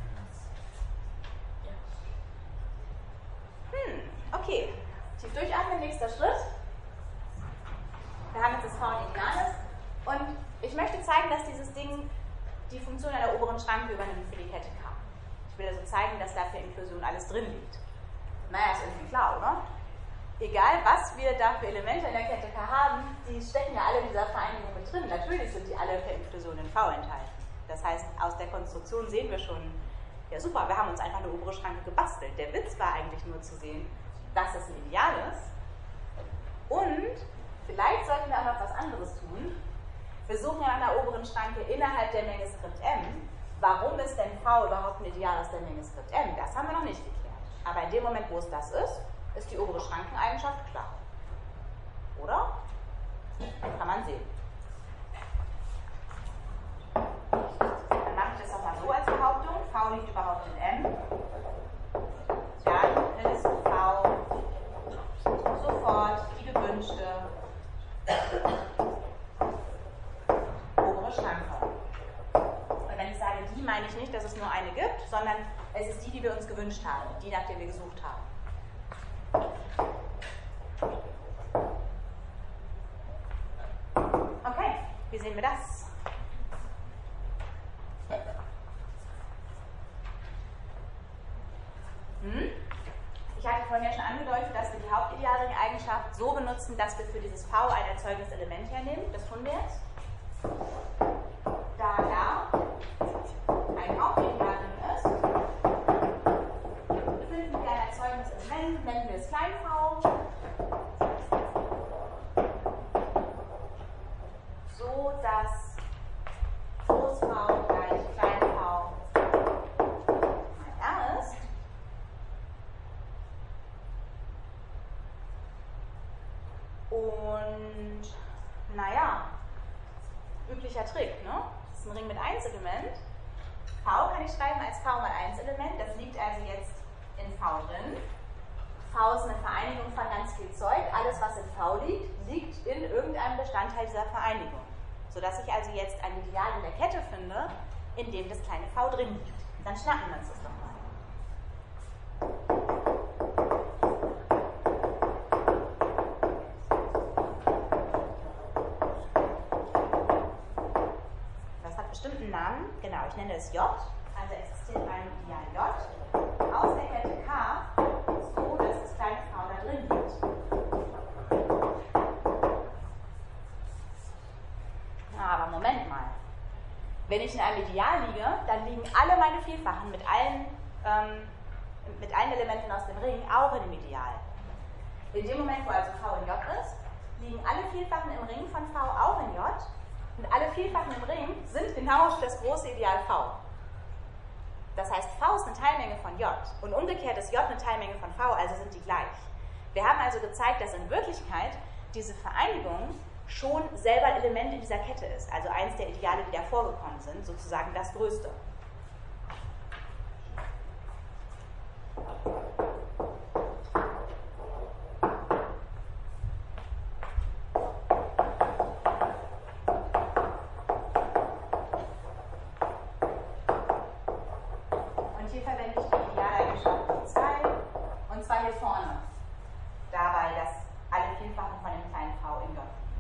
Hm, okay. Tief durchatmen, nächster Schritt. Wir haben jetzt das V in Ideales. Und ich möchte zeigen, dass dieses Ding die Funktion einer oberen Schranke übernimmt für die Kette K. Ich will also zeigen, dass da für Inklusion alles drin liegt. Naja, ist irgendwie klar, oder? Egal, was wir da für Elemente in der Kette K haben, die stecken ja alle in dieser Vereinigung mit drin. Natürlich sind die alle per Inklusion in V enthalten. Das heißt, aus der Konstruktion sehen wir schon, ja super, wir haben uns einfach eine obere Schranke gebastelt. Der Witz war eigentlich nur zu sehen, dass es ein Ideal ist. Und vielleicht sollten wir auch noch was anderes tun. Wir suchen ja nach einer oberen Schranke innerhalb der Menge Skript M. Warum ist denn V überhaupt ein Ideal aus der Menge Skript M? Das haben wir noch nicht geklärt. Aber in dem Moment, wo es das ist, ist die obere Schrankeneigenschaft klar. Oder? Kann man sehen. Dann mache ich das nochmal so als Behauptung. V liegt überhaupt in M. Dann ist V sofort die gewünschte obere Schranke. Und wenn ich sage die, meine ich nicht, dass es nur eine gibt, sondern es ist die, die wir uns gewünscht haben, die, nach der wir gesucht haben. Okay, wie sehen wir das? angedeutet, dass wir die Hauptidealring-Eigenschaft so benutzen, dass wir für dieses V ein erzeugendes Element hernehmen. Das tun wir jetzt. Da R ein Hauptidealring ist, finden wir ein erzeugendes Element, nennen wir es klein v. So dass groß V gleich klein v mal R ist. Und naja, üblicher Trick, ne? Das ist ein Ring mit eins Element. V kann ich schreiben als V mal eins Element, das liegt also jetzt in V drin. V ist eine Vereinigung von ganz viel Zeug. Alles, was in V liegt, liegt in irgendeinem Bestandteil dieser Vereinigung. Sodass ich also jetzt ein Ideal in der Kette finde, in dem das kleine V drin liegt. Dann schnappen wir uns das doch mal. Das hat bestimmt einen Namen. Genau, ich nenne es J. Also existiert ein Ideal J aus der Kette K, so dass das kleine V da drin liegt. Aber Moment mal. Wenn ich in einem Ideal liege, dann liegen alle meine Vielfachen mit allen, ähm, mit allen Elementen aus dem Ring auch in dem Ideal. In dem Moment, wo also V in J ist, liegen alle Vielfachen im Ring von V auch in J und alle Vielfachen im Ring sind genau das große Ideal V. Das heißt, V ist eine Teilmenge von J und umgekehrt ist J eine Teilmenge von V, also sind die gleich. Wir haben also gezeigt, dass in Wirklichkeit diese Vereinigung schon selber Element in dieser Kette ist, also eins der Ideale, die da vorgekommen sind, sozusagen das größte. Und hier verwende ich die Idealeigenschaft zwei und zwar hier vorne, dabei, dass alle Vielfachen von dem kleinen V in J.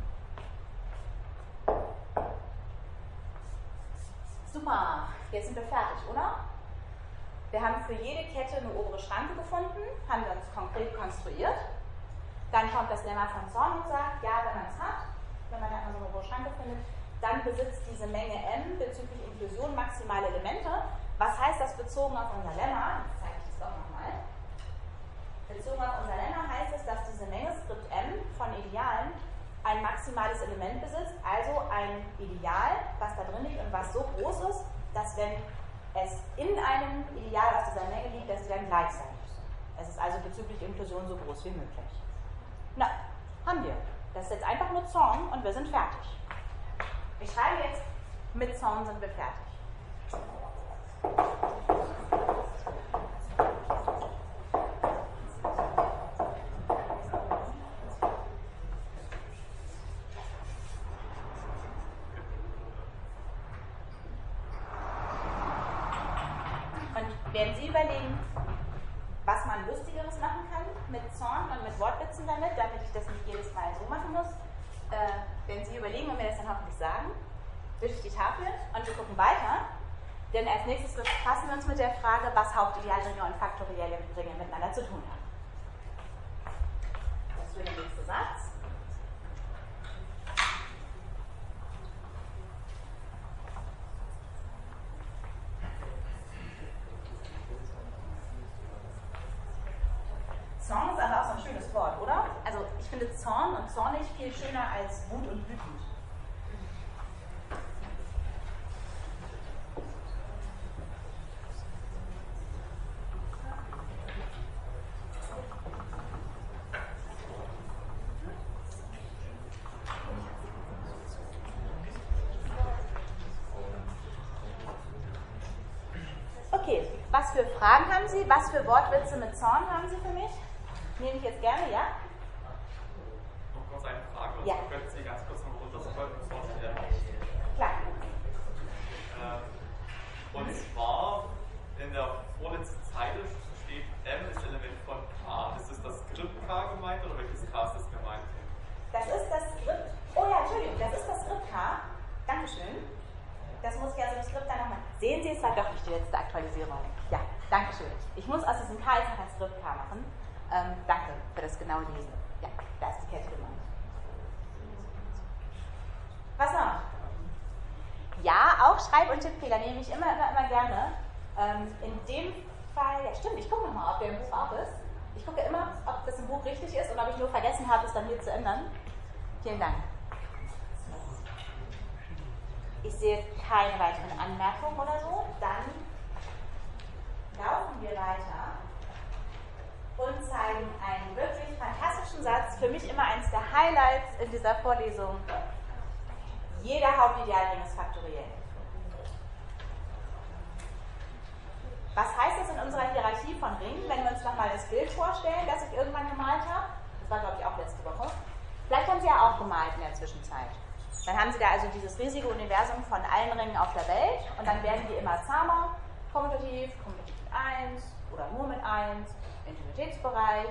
Super, jetzt sind wir fertig, oder? Wir haben für jede Kette eine obere Schranke gefunden, haben wir uns konkret konstruiert. Dann kommt das Lemma von Zorn und sagt, ja, wenn man es hat, wenn man da so eine obere Schranke findet, dann besitzt diese Menge M bezüglich Inklusion maximale Elemente. Was heißt das bezogen auf unser Lemma? Jetzt zeige ich das doch nochmal. Bezogen auf unser Lemma heißt es, dass diese Menge Skript M von Idealen ein maximales Element besitzt, also ein Ideal, was da drin liegt und was so groß ist, dass wenn es in einem Ideal aus dieser Menge liegt, dass sie dann gleich sein müssen. Es ist also bezüglich Inklusion so groß wie möglich. Na, haben wir. Das ist jetzt einfach nur Zorn und wir sind fertig. Ich schreibe jetzt, mit Zorn sind wir fertig. Werden Sie überlegen, was man Lustigeres machen kann mit Zorn und mit Wortwitzen damit, damit ich das nicht jedes Mal so machen muss. Äh, werden Sie überlegen und mir das dann hoffentlich sagen, wische ich die Tafel und wir gucken weiter. Denn als nächstes befassen wir uns mit der Frage, was Hauptidealringe und faktorielle Ringe miteinander zu tun haben. Das wäre der nächste Satz. Zorn ist aber auch so ein schönes Wort, oder? Also ich finde Zorn und zornig viel schöner als Wut und wütend. Okay, was für Fragen haben Sie? Was für Wortwitze mit Zorn haben Sie für mich? Nehme ich jetzt gerne, ja? Noch kurz eine Frage. Ja. Können Sie ganz kurz noch runterscrollen, bevor Sie lernen? Klar. Ähm, und zwar in der vorletzten Zeile steht M ist Element von K. Ist das das Skript K gemeint oder welches K ist das gemeint? Das ist das Skript. Oh ja, Entschuldigung, das ist das Skript K. Dankeschön. Das muss ich also das Skript dann nochmal. Sehen Sie, es war doch nicht die letzte Aktualisierung. Ja, Dankeschön. Ich muss aus diesem K jetzt noch ein Skript K machen. Ähm, danke für das genaue Lesen. Ja, da ist die Kette gemeint. Was noch? Ja, auch Schreib- und Tippfehler nehme ich immer, immer, immer gerne. Ähm, in dem Fall, ja stimmt, ich gucke nochmal, ob der im Buch auch ist. Ich gucke immer, ob das im Buch richtig ist und ob ich nur vergessen habe, es dann hier zu ändern. Vielen Dank. Ich sehe keine weiteren Anmerkungen oder so. Dann laufen wir weiter und zeigen einen wirklich fantastischen Satz. Für mich immer eines der Highlights in dieser Vorlesung. Jeder Hauptidealring ist faktoriell. Was heißt das in unserer Hierarchie von Ringen, wenn wir uns nochmal das Bild vorstellen, das ich irgendwann gemalt habe? Das war, glaube ich, auch letzte Woche. Vielleicht haben Sie ja auch gemalt in der Zwischenzeit. Dann haben Sie da also dieses riesige Universum von allen Ringen auf der Welt und dann werden die immer zahmer, kommutativ, kommutativ mit eins oder nur mit eins, Intimitätsbereich.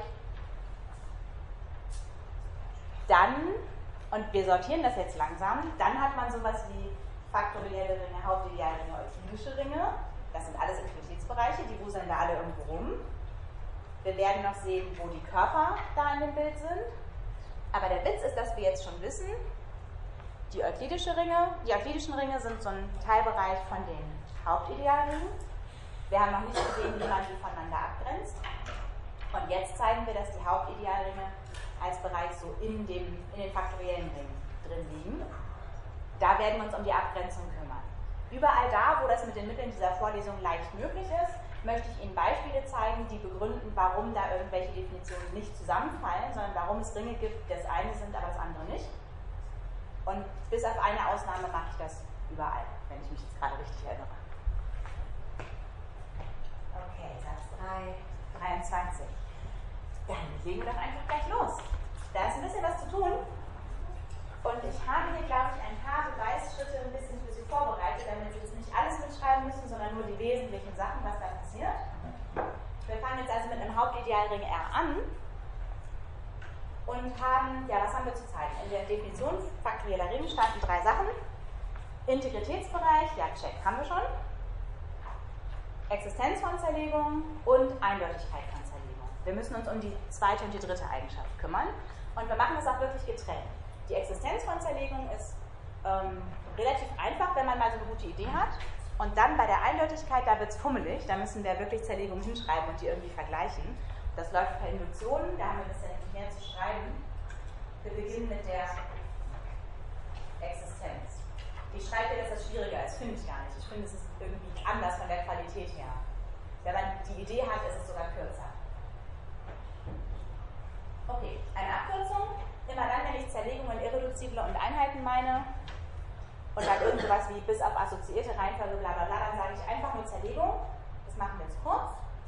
Dann, und wir sortieren das jetzt langsam, dann hat man sowas wie faktorielle Ringe, Hauptidealringe, euklidische Ringe. Das sind alles Intimitätsbereiche, die wuseln da alle irgendwo rum. Wir werden noch sehen, wo die Körper da in dem Bild sind. Aber der Witz ist, dass wir jetzt schon wissen, die euklidische Ringe, die euklidischen Ringe sind so ein Teilbereich von den Hauptidealringen. Wir haben noch nicht gesehen, wie man die voneinander abgrenzt. Und jetzt zeigen wir, dass die Hauptidealringe als Bereich so in, dem, in den faktoriellen Ringen drin liegen. Da werden wir uns um die Abgrenzung kümmern. Überall da, wo das mit den Mitteln dieser Vorlesung leicht möglich ist, möchte ich Ihnen Beispiele zeigen, die begründen, warum da irgendwelche Definitionen nicht zusammenfallen, sondern warum es Ringe gibt, die das eine sind, aber das andere nicht. Und bis auf eine Ausnahme mache ich das überall, wenn ich mich jetzt gerade richtig erinnere. Okay, Satz drei, dreiundzwanzig. Dann legen wir doch einfach gleich los. Da ist ein bisschen was zu tun. Und ich habe hier, glaube ich, ein paar Beweisschritte ein bisschen für Sie vorbereitet, damit Sie das nicht alles mitschreiben müssen, sondern nur die wesentlichen Sachen, was da passiert. Wir fangen jetzt also mit einem Hauptidealring R an und haben, ja, was haben wir zu zeigen? In der Definition faktorieller Ring standen drei Sachen. Integritätsbereich, ja, check, haben wir schon. Existenz von Zerlegung und Eindeutigkeit von Zerlegung. Wir müssen uns um die zweite und die dritte Eigenschaft kümmern und wir machen das auch wirklich getrennt. Die Existenz von Zerlegung ist ähm, relativ einfach, wenn man mal so eine gute Idee hat. Und dann bei der Eindeutigkeit, da wird es fummelig. Da müssen wir wirklich Zerlegungen hinschreiben und die irgendwie vergleichen. Das läuft per Induktion, da haben wir ein bisschen mehr zu schreiben. Wir beginnen mit der Existenz. Ich schreibe hier, dass das schwieriger ist, finde ich gar nicht. Ich finde, es ist irgendwie anders von der Qualität her. Wenn man die Idee hat, ist es sogar kürzer. Okay, eine Abkürzung. Immer dann, wenn ich Zerlegungen, irreduzible und Einheiten meine und dann irgend sowas wie bis auf assoziierte Reihenfolge, bla bla bla, dann sage ich einfach nur Zerlegung. Das machen wir jetzt kurz.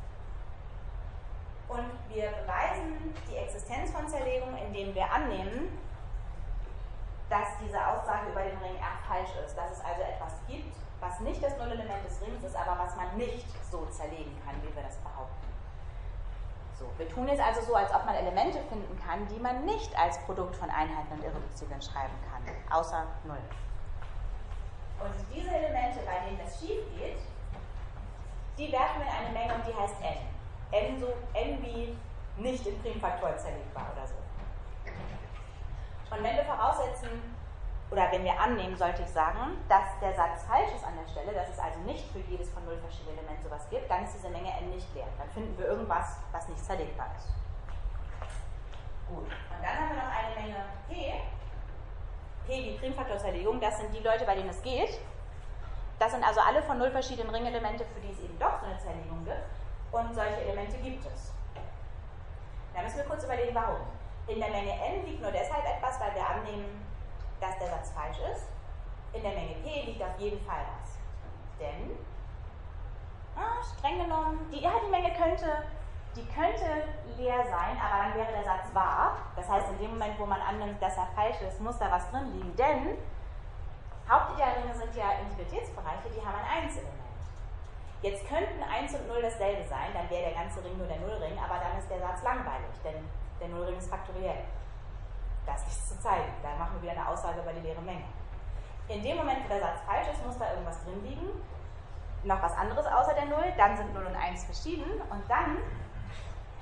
Und wir beweisen die Existenz von Zerlegung, indem wir annehmen, dass diese Aussage über den Ring R falsch ist. Dass es also etwas gibt, was nicht das Nullelement des Rings ist, aber was man nicht so zerlegen kann, wie wir das behaupten. So, wir tun jetzt also so, als ob man Elemente finden kann, die man nicht als Produkt von Einheiten und Irreduziblen schreiben kann, außer null. Und diese Elemente, bei denen es schief geht, die werfen wir in eine Menge und die heißt n. n, so, n wie nicht in Primfaktoren zerlegbar oder so. Und wenn wir voraussetzen, oder wenn wir annehmen, sollte ich sagen, dass der Satz falsch ist an der Stelle, dass es also nicht für jedes von null verschiedene Element sowas gibt, dann ist diese Menge n nicht leer. Dann finden wir irgendwas, was nicht zerlegbar ist. Gut, und dann haben wir noch eine Menge p. P wie Primfaktorzerlegung, das sind die Leute, bei denen es geht. Das sind also alle von null verschiedenen Ringelemente, für die es eben doch so eine Zerlegung gibt. Und solche Elemente gibt es. Da müssen wir kurz überlegen, warum. In der Menge n liegt nur deshalb etwas, weil wir annehmen, dass der Satz falsch ist. In der Menge p liegt auf jeden Fall was. Denn, ah, streng genommen, die, ja, die Menge könnte, die könnte leer sein, aber dann wäre der Satz wahr. Das heißt, in dem Moment, wo man annimmt, dass er falsch ist, muss da was drin liegen. Denn Hauptidealringe sind ja Integritätsbereiche, die haben ein eins-Element. Jetzt könnten eins und null dasselbe sein, dann wäre der ganze Ring nur der Nullring, aber dann ist der Satz langweilig, denn der Nullring ist faktoriell. Das ist nichts zu zeigen. Da machen wir wieder eine Aussage über die leere Menge. In dem Moment, wo der Satz falsch ist, muss da irgendwas drin liegen. Noch was anderes außer der null, dann sind null und eins verschieden und dann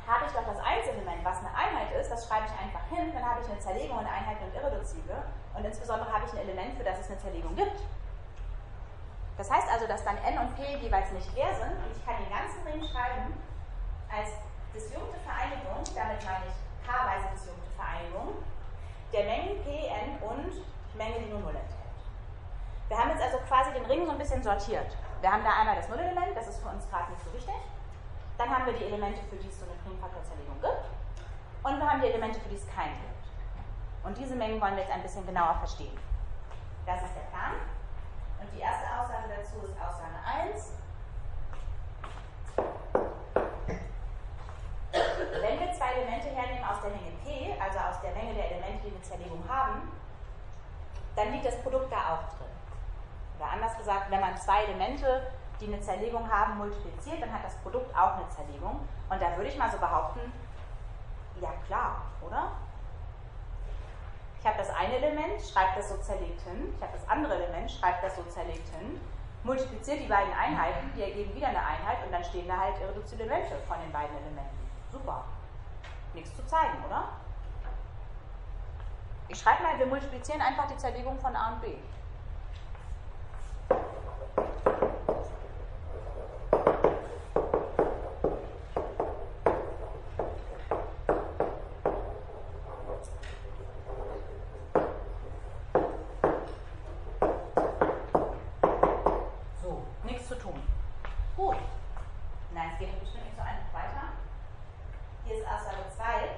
habe ich doch das Einzelement, was eine Einheit ist, das schreibe ich einfach hin, dann habe ich eine Zerlegung in Einheiten und Irreduzible und insbesondere habe ich ein Element, für das es eine Zerlegung gibt. Das heißt also, dass dann n und p jeweils nicht leer sind und ich kann den ganzen Ring schreiben als disjunkte Vereinigung, damit meine ich k-weise disjunkte Vereinigung, der Mengen p, n und Menge, die nur null enthält. Wir haben jetzt also quasi den Ring so ein bisschen sortiert. Wir haben da einmal das Nullelement, das ist für uns gerade nicht so wichtig. Dann haben wir die Elemente, für die es so eine Primfaktorzerlegung gibt. Und wir haben die Elemente, für die es keine gibt. Und diese Mengen wollen wir jetzt ein bisschen genauer verstehen. Das ist der Plan. Und die erste Aussage dazu ist Aussage eins. Wenn wir zwei Elemente hernehmen aus der Menge P, also aus der Menge der Elemente, die eine Zerlegung haben, dann liegt das Produkt da auch drin. Oder anders gesagt, wenn man zwei Elemente, die eine Zerlegung haben, multipliziert, dann hat das Produkt auch eine Zerlegung. Und da würde ich mal so behaupten, ja klar, oder? Ich habe das eine Element, schreibe das so zerlegt hin. Ich habe das andere Element, schreibe das so zerlegt hin. Multipliziere die beiden Einheiten, die ergeben wieder eine Einheit und dann stehen da halt irreduzible Elemente von den beiden Elementen. Super. Nichts zu zeigen, oder? Ich schreibe mal, wir multiplizieren einfach die Zerlegung von A und B. So, nichts zu tun. Gut. Nein, es geht bestimmt nicht so einfach weiter. Hier ist Aussage zwei.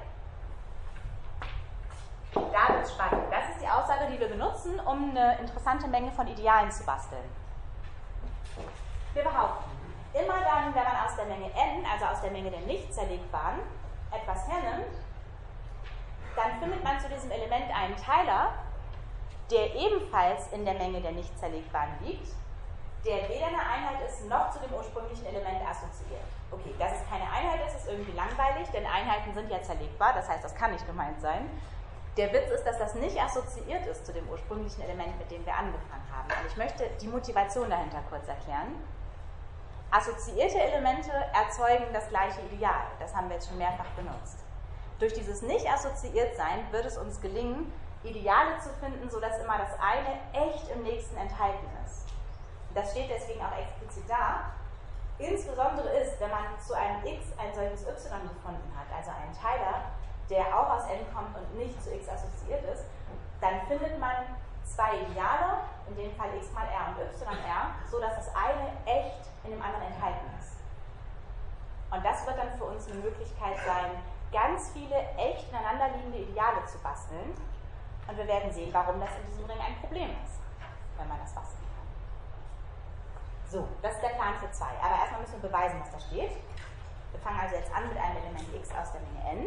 Da wird es spannend. Das ist die Aussage, die wir benutzen, um eine interessante Menge von Idealen zu basteln. Wir behaupten, immer dann, wenn man aus der Menge n, also aus der Menge der nicht zerlegbaren, etwas hernimmt, dann findet man zu diesem Element einen Teiler, der ebenfalls in der Menge der nicht zerlegbaren liegt, der weder eine Einheit ist, noch zu dem ursprünglichen Element assoziiert. Okay, dass es keine Einheit ist, ist irgendwie langweilig, denn Einheiten sind ja zerlegbar, das heißt, das kann nicht gemeint sein. Der Witz ist, dass das nicht assoziiert ist zu dem ursprünglichen Element, mit dem wir angefangen haben. Und ich möchte die Motivation dahinter kurz erklären. Assoziierte Elemente erzeugen das gleiche Ideal. Das haben wir jetzt schon mehrfach benutzt. Durch dieses Nicht-Assoziiert-Sein wird es uns gelingen, Ideale zu finden, sodass immer das eine echt im nächsten enthalten ist. Das steht deswegen auch explizit da. Insbesondere ist, wenn man zu einem x ein solches y gefunden hat, also einen Teiler, der auch aus n kommt und nicht zu x assoziiert ist, dann findet man zwei Ideale, in dem Fall x mal r und y r, so dass das eine echt in dem anderen enthalten ist. Und das wird dann für uns eine Möglichkeit sein, ganz viele echt ineinanderliegende Ideale zu basteln. Und wir werden sehen, warum das in diesem Ring ein Problem ist, wenn man das basteln kann. So, das ist der Plan für zwei. Aber erstmal müssen wir beweisen, was da steht. Wir fangen also jetzt an mit einem Element x aus der Menge n.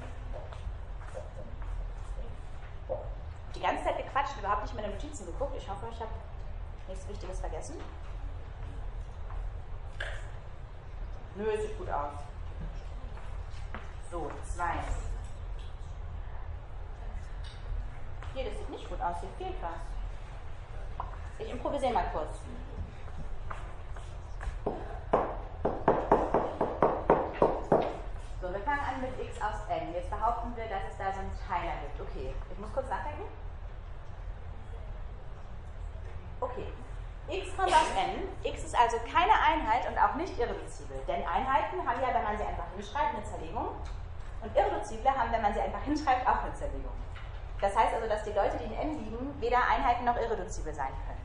Die ganze Zeit gequatscht, überhaupt nicht mit den Notizen geguckt. Ich hoffe, ich habe nichts Wichtiges vergessen. Nö, es sieht gut aus. So, zwei. Hier, das sieht nicht gut aus, hier fehlt was. Ich improvisiere mal kurz. So, wir fangen an mit x aus n. Jetzt behaupten wir, dass es da so einen Teiler gibt. Okay, ich muss kurz nachdenken. Okay, x kommt aus n. X ist also keine Einheit und auch nicht irreduzibel. Denn Einheiten haben ja, wenn man sie einfach hinschreibt, eine Zerlegung. Und Irreduzible haben, wenn man sie einfach hinschreibt, auch eine Zerlegung. Das heißt also, dass die Leute, die in n liegen, weder Einheiten noch irreduzibel sein können.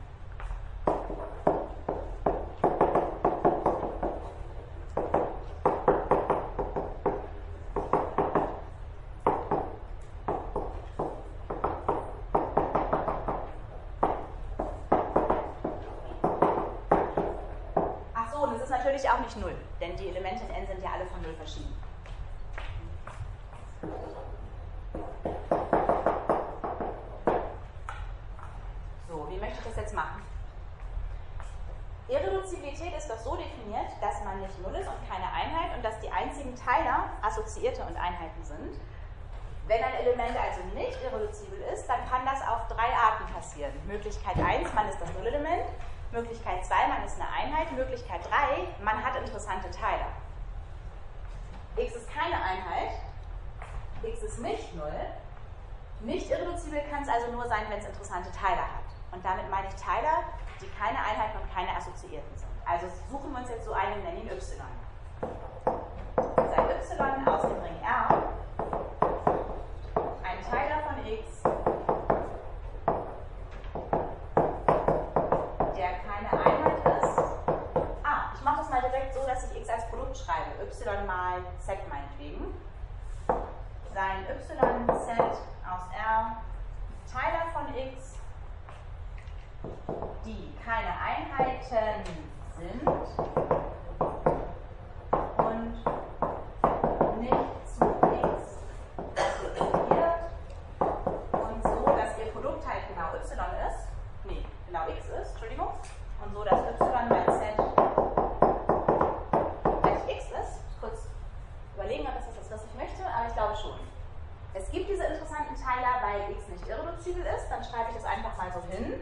Natürlich auch nicht null, denn die Elemente in n sind ja alle von null verschieden. So, wie möchte ich das jetzt machen? Irreduzibilität ist doch so definiert, dass man nicht null ist und keine Einheit und dass die einzigen Teiler Assoziierte und Einheiten sind. Wenn ein Element also nicht irreduzibel ist, dann kann das auf drei Arten passieren. Möglichkeit eins, man ist das Nullelement. Möglichkeit zwei, man ist eine Einheit. Möglichkeit drei, man hat interessante Teiler. x ist keine Einheit, x ist nicht null. Nicht irreduzibel kann es also nur sein, wenn es interessante Teiler hat. Und damit meine ich Teiler, die keine Einheiten und keine Assoziierten sind. Also suchen wir uns jetzt so einen, nennen ihn y. Sei y aus dem Ring R ein Teiler von x, der keine Einheit ist. Ah, ich mache das mal direkt so, dass ich x als Produkt schreibe. Y mal z meinetwegen. Sein yz aus R Teiler von x, die keine Einheiten sind und nicht zu x assoziiert und so, dass ihr Produkt halt genau y ist, nee, genau x ist, Entschuldigung, und so, dass y mal z gleich x ist. Kurz überlegen, ob das das ist, was ich möchte, aber ich glaube schon. Es gibt diese interessanten Teiler, weil x nicht irreduzibel ist, dann schreibe ich das einfach mal so hin.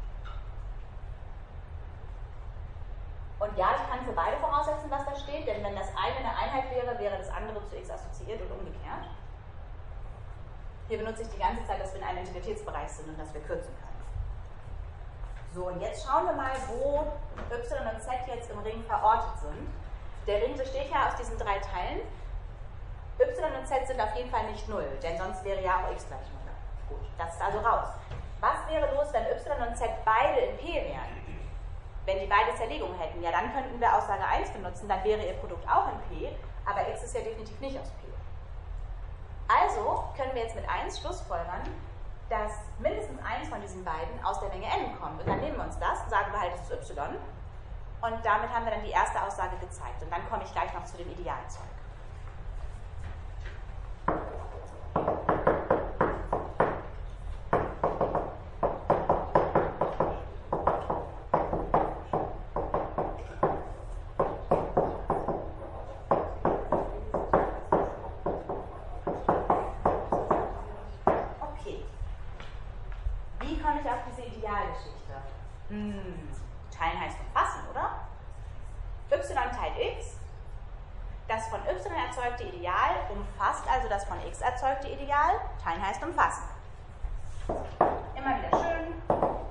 Und ja, ich kann für beide voraussetzen, was da steht, denn wenn das eine eine Einheit wäre, wäre das andere zu x assoziiert und umgekehrt. Hier benutze ich die ganze Zeit, dass wir in einem Integritätsbereich sind und dass wir kürzen können. So, und jetzt schauen wir mal, wo y und z jetzt im Ring verortet sind. Der Ring besteht ja aus diesen drei Teilen. Y und z sind auf jeden Fall nicht null, denn sonst wäre ja auch x gleich null. Gut, das ist also raus. Was wäre los, wenn y und z beide in P wären? Wenn die beide Zerlegungen hätten, ja, dann könnten wir Aussage eins benutzen, dann wäre ihr Produkt auch in P, aber x ist ja definitiv nicht aus P. Also können wir jetzt mit eins schlussfolgern, dass mindestens eins von diesen beiden aus der Menge n kommt. Und dann nehmen wir uns das, sagen wir halt, es ist y, und damit haben wir dann die erste Aussage gezeigt. Und dann komme ich gleich noch zu dem Idealzeug. Hm, teilen heißt umfassen, oder? Y teilt x. Das von y erzeugte Ideal umfasst also das von x erzeugte Ideal. Teilen heißt umfassen. Immer wieder schön.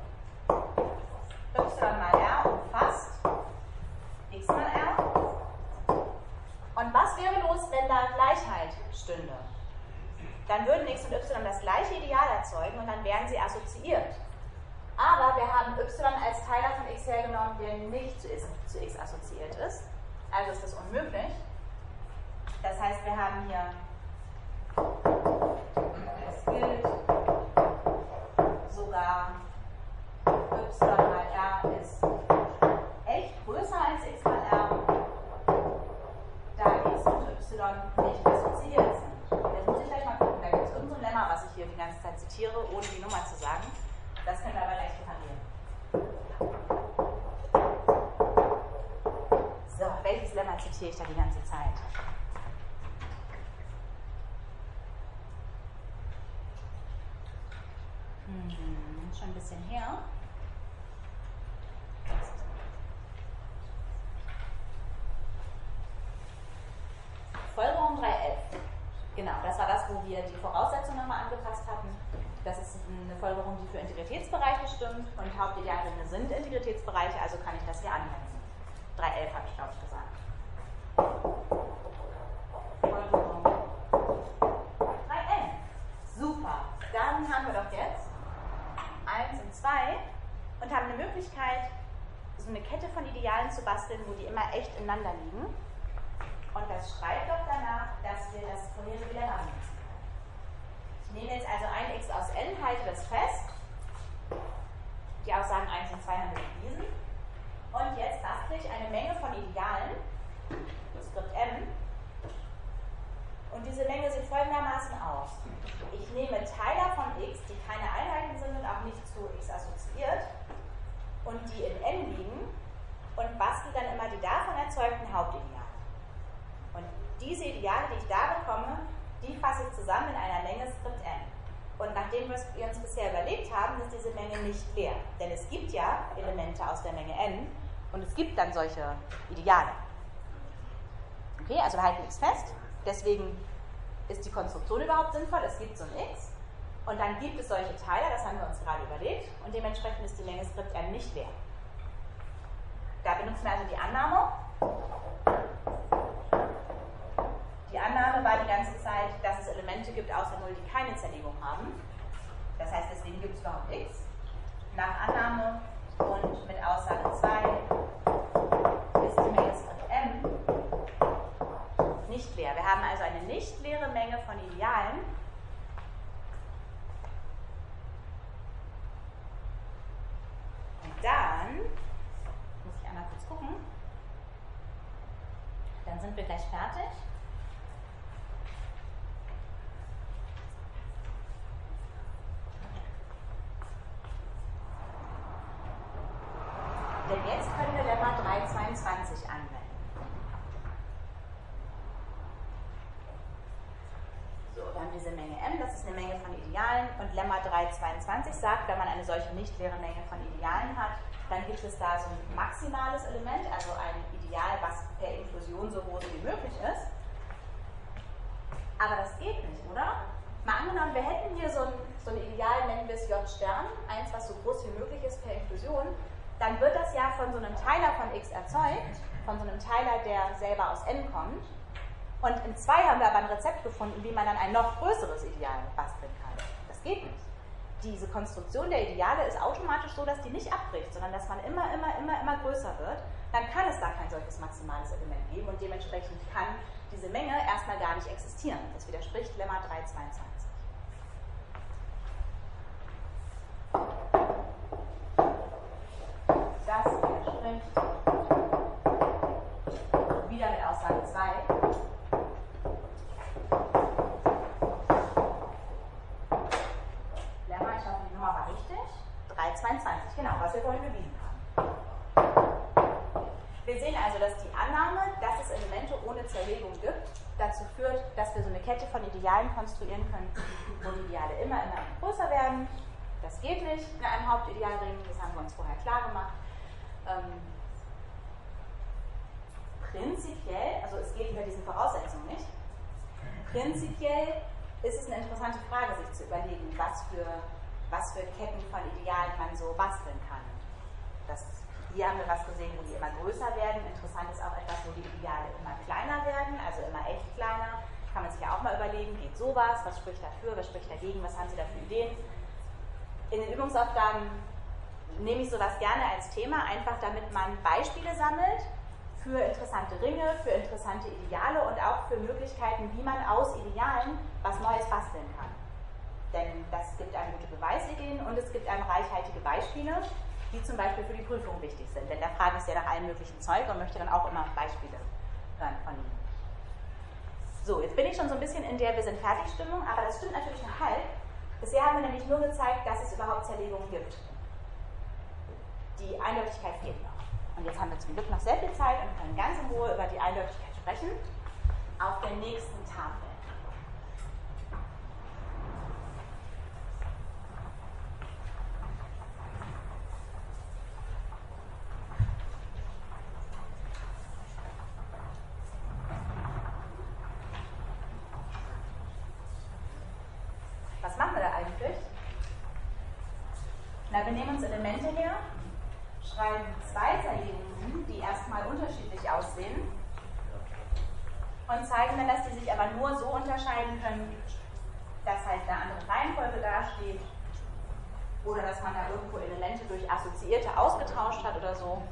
Y mal r umfasst x mal r. Und was wäre los, wenn da Gleichheit stünde? Dann würden x und y das gleiche Ideal erzeugen und dann wären sie assoziiert. Aber wir haben y als Teiler von x hergenommen, der nicht zu x, zu x assoziiert ist. Also ist das unmöglich. Das heißt, wir haben hier, es gilt sogar y mal r ist echt größer als x mal r, da x und y nicht assoziiert sind. Jetzt muss ich gleich mal gucken, da gibt es irgendein Lemma, was ich hier die ganze Zeit zitiere, ohne die Nummer zu sagen. Das können wir aber gleich reparieren. So, welches Lemma zitiere ich da die ganze Zeit? Hm, schon ein bisschen her. Folgerung drei elf. Genau, das war das, wo wir die Voraussetzungen nochmal angepasst hatten. Das ist eine Folgerung, die für Integritätsbereiche stimmt und Hauptidealringe sind Integritätsbereiche, also kann ich das hier anwenden. drei elf habe ich, glaube ich, gesagt. Folgerung drei n. Super. Dann haben wir doch jetzt eins und zwei und haben eine Möglichkeit, so eine Kette von Idealen zu basteln, wo die immer echt ineinander liegen. Und das schreit doch danach, dass wir das vorherige Lemma benutzen können. Ich nehme jetzt also ein x aus n, halte das fest. Die Aussagen eins und zwei haben wir bewiesen. Und jetzt bastle ich eine Menge von Idealen, Skript m. Und diese Menge sieht folgendermaßen aus. Ich nehme Teiler von x, die keine Einheiten sind und auch nicht zu x assoziiert, und die in n liegen, und bastel dann immer die davon erzeugten Hauptideale. Und diese Ideale, die ich da bekomme, die fasse ich zusammen in einer Menge Skript n. Und nachdem wir uns bisher überlegt haben, ist diese Menge nicht leer. Denn es gibt ja Elemente aus der Menge n und es gibt dann solche Ideale. Okay, also wir halten x fest. Deswegen ist die Konstruktion überhaupt sinnvoll. Es gibt so ein x und dann gibt es solche Teiler, das haben wir uns gerade überlegt, und dementsprechend ist die Menge Skript M nicht leer. Da benutzen wir also die Annahme. Die Annahme war die ganze Zeit, dass es Elemente gibt außer null, die keine Zerlegung haben. Das heißt, deswegen gibt es überhaupt x. Nach Annahme und mit Aussage zwei ist die Menge Skript M nicht leer. Wir haben also eine nicht leere Menge von Idealen. Und dann, muss ich einmal kurz gucken, dann sind wir gleich fertig. Denn jetzt können wir Lemma drei zweiundzwanzig anwenden. So, wir haben diese Menge M, das ist eine Menge von Idealen, und Lemma drei zweiundzwanzig sagt, wenn man eine solche nicht leere Menge von Idealen hat, dann gibt es da so ein maximales Element, also ein Ideal, was per Inklusion so groß wie möglich ist. Aber das geht nicht, oder? Mal angenommen, wir hätten hier so ein, so ein Ideal, nennen wir es J Stern, eins, was so groß wie möglich ist per Inklusion, dann wird das ja von so einem Teiler von x erzeugt, von so einem Teiler, der selber aus n kommt. Und in zwei haben wir aber ein Rezept gefunden, wie man dann ein noch größeres Ideal basteln kann. Das geht nicht. Diese Konstruktion der Ideale ist automatisch so, dass die nicht abbricht, sondern dass man immer, immer, immer, immer größer wird. Dann kann es da kein solches maximales Element geben und dementsprechend kann diese Menge erstmal gar nicht existieren. Das widerspricht Lemma drei zweiundzwanzig. Das widerspricht wieder mit Aussage zwei. Lemma, ich hoffe, die Nummer war richtig. drei zweiundzwanzig, genau, was wir vorhin bewiesen haben. Wir sehen also, dass die Annahme, dass es Elemente ohne Zerlegung gibt, dazu führt, dass wir so eine Kette von Idealen konstruieren können, wo die Ideale immer, immer größer werden. Das geht nicht in einem Hauptidealring, das haben wir uns vorher klar gemacht. Ähm, prinzipiell, also es geht unter diesen Voraussetzungen nicht, prinzipiell ist es eine interessante Frage, sich zu überlegen, was für, was für Ketten von Idealen man so basteln kann. Das, hier haben wir was gesehen, wo die immer größer werden. Interessant ist auch etwas, wo die Ideale immer kleiner werden, also immer echt kleiner. Kann man sich ja auch mal überlegen, geht sowas, was spricht dafür, was spricht dagegen, was haben Sie da für Ideen? In den Übungsaufgaben nehme ich sowas gerne als Thema, einfach damit man Beispiele sammelt für interessante Ringe, für interessante Ideale und auch für Möglichkeiten, wie man aus Idealen was Neues basteln kann. Denn das gibt einem gute Beweisideen und es gibt einem reichhaltige Beispiele, die zum Beispiel für die Prüfung wichtig sind. Denn der fragt es ja nach allem möglichen Zeug und möchte dann auch immer Beispiele hören von Ihnen. So, jetzt bin ich schon so ein bisschen in der Wir sind fertig Stimmung, aber das stimmt natürlich nur halb. Bisher haben wir nämlich nur gezeigt, dass es überhaupt Zerlegungen gibt. Die Eindeutigkeit fehlt noch. Und jetzt haben wir zum Glück noch sehr viel Zeit und können ganz in Ruhe über die Eindeutigkeit sprechen auf der nächsten Tafel. Was machen wir da eigentlich? Na, wir nehmen uns Elemente her, schreiben zwei Zerlegungen, die erstmal unterschiedlich aussehen und zeigen dann, dass die sich aber nur so unterscheiden können, dass halt eine andere Reihenfolge dasteht oder dass man da irgendwo Elemente durch Assoziierte ausgetauscht hat oder so.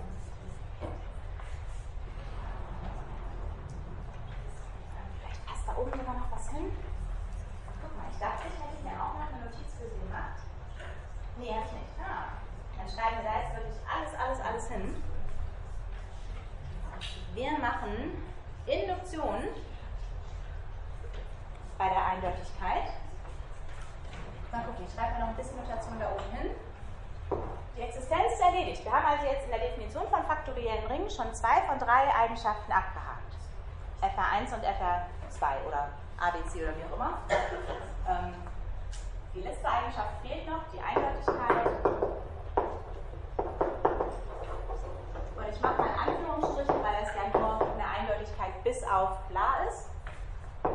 Vielleicht passt da oben sogar noch was hin. Guck mal, ich dachte, ich hätte mir auch noch eine Notiz für Sie gemacht. Nee, habe ich nicht. Ah, dann schreiben wir da jetzt wirklich alles, alles, alles hin. Wir machen Induktion bei der Eindeutigkeit. Mal gucken, ich schreibe mir noch ein bisschen Notation da oben hin. Die Existenz ist erledigt. Wir haben also jetzt in der Definition von faktoriellen Ringen schon zwei von drei Eigenschaften abgehakt. F R eins und F R zwei oder A B C oder wie auch immer. Ähm, die letzte Eigenschaft fehlt noch, die Eindeutigkeit. Und ich mache mal Anführungsstriche, weil das ja nur eine Eindeutigkeit bis auf bla ist.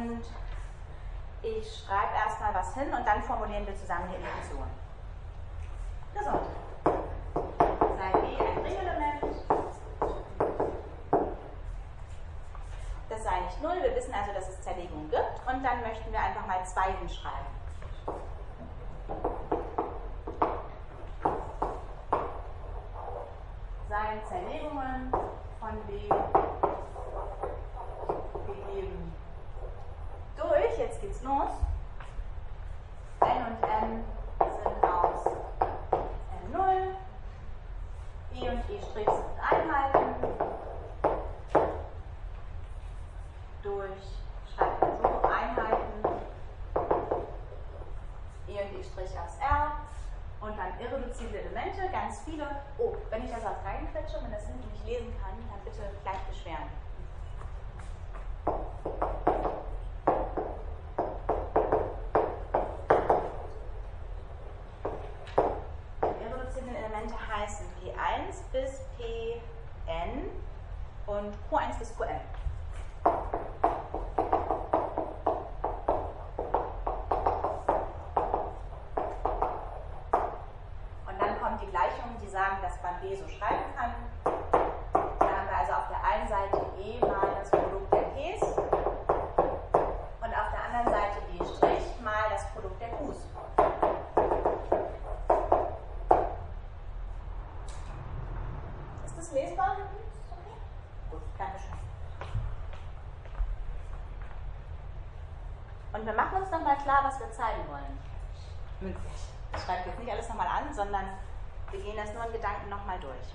und ich schreibe erstmal was hin und dann formulieren wir zusammen die Induktion. Gesund. Sei B ein Ringelement. Das sei nicht null. Wir wissen also, dass es Zerlegungen gibt. Und dann möchten wir einfach mal zwei hinschreiben. Seien Zerlegungen von B gegeben durch. Jetzt geht's los. N und M sind aus N null. I und E' sind Einheiten. Durch, schreibt man so, Einheiten. E und E' aus R. Und dann irreduzible Elemente, ganz viele. Oh, wenn ich das auf reinquetsche, wenn das hinten nicht lesen kann, dann bitte gleich beschweren. Irreduzible Elemente heißen P eins bis Pn und Q eins bis Qn. Die Gleichungen, die sagen, dass man B so schreiben kann. Da haben wir also auf der einen Seite E mal das Produkt der Ps und auf der anderen Seite E' mal das Produkt der Qs. Ist das lesbar? Okay. Gut, danke schön. Und wir machen uns nochmal klar, was wir zeigen wollen. Mündlich. Ich schreibe jetzt nicht alles nochmal an, sondern wir gehen das nur in Gedanken nochmal durch.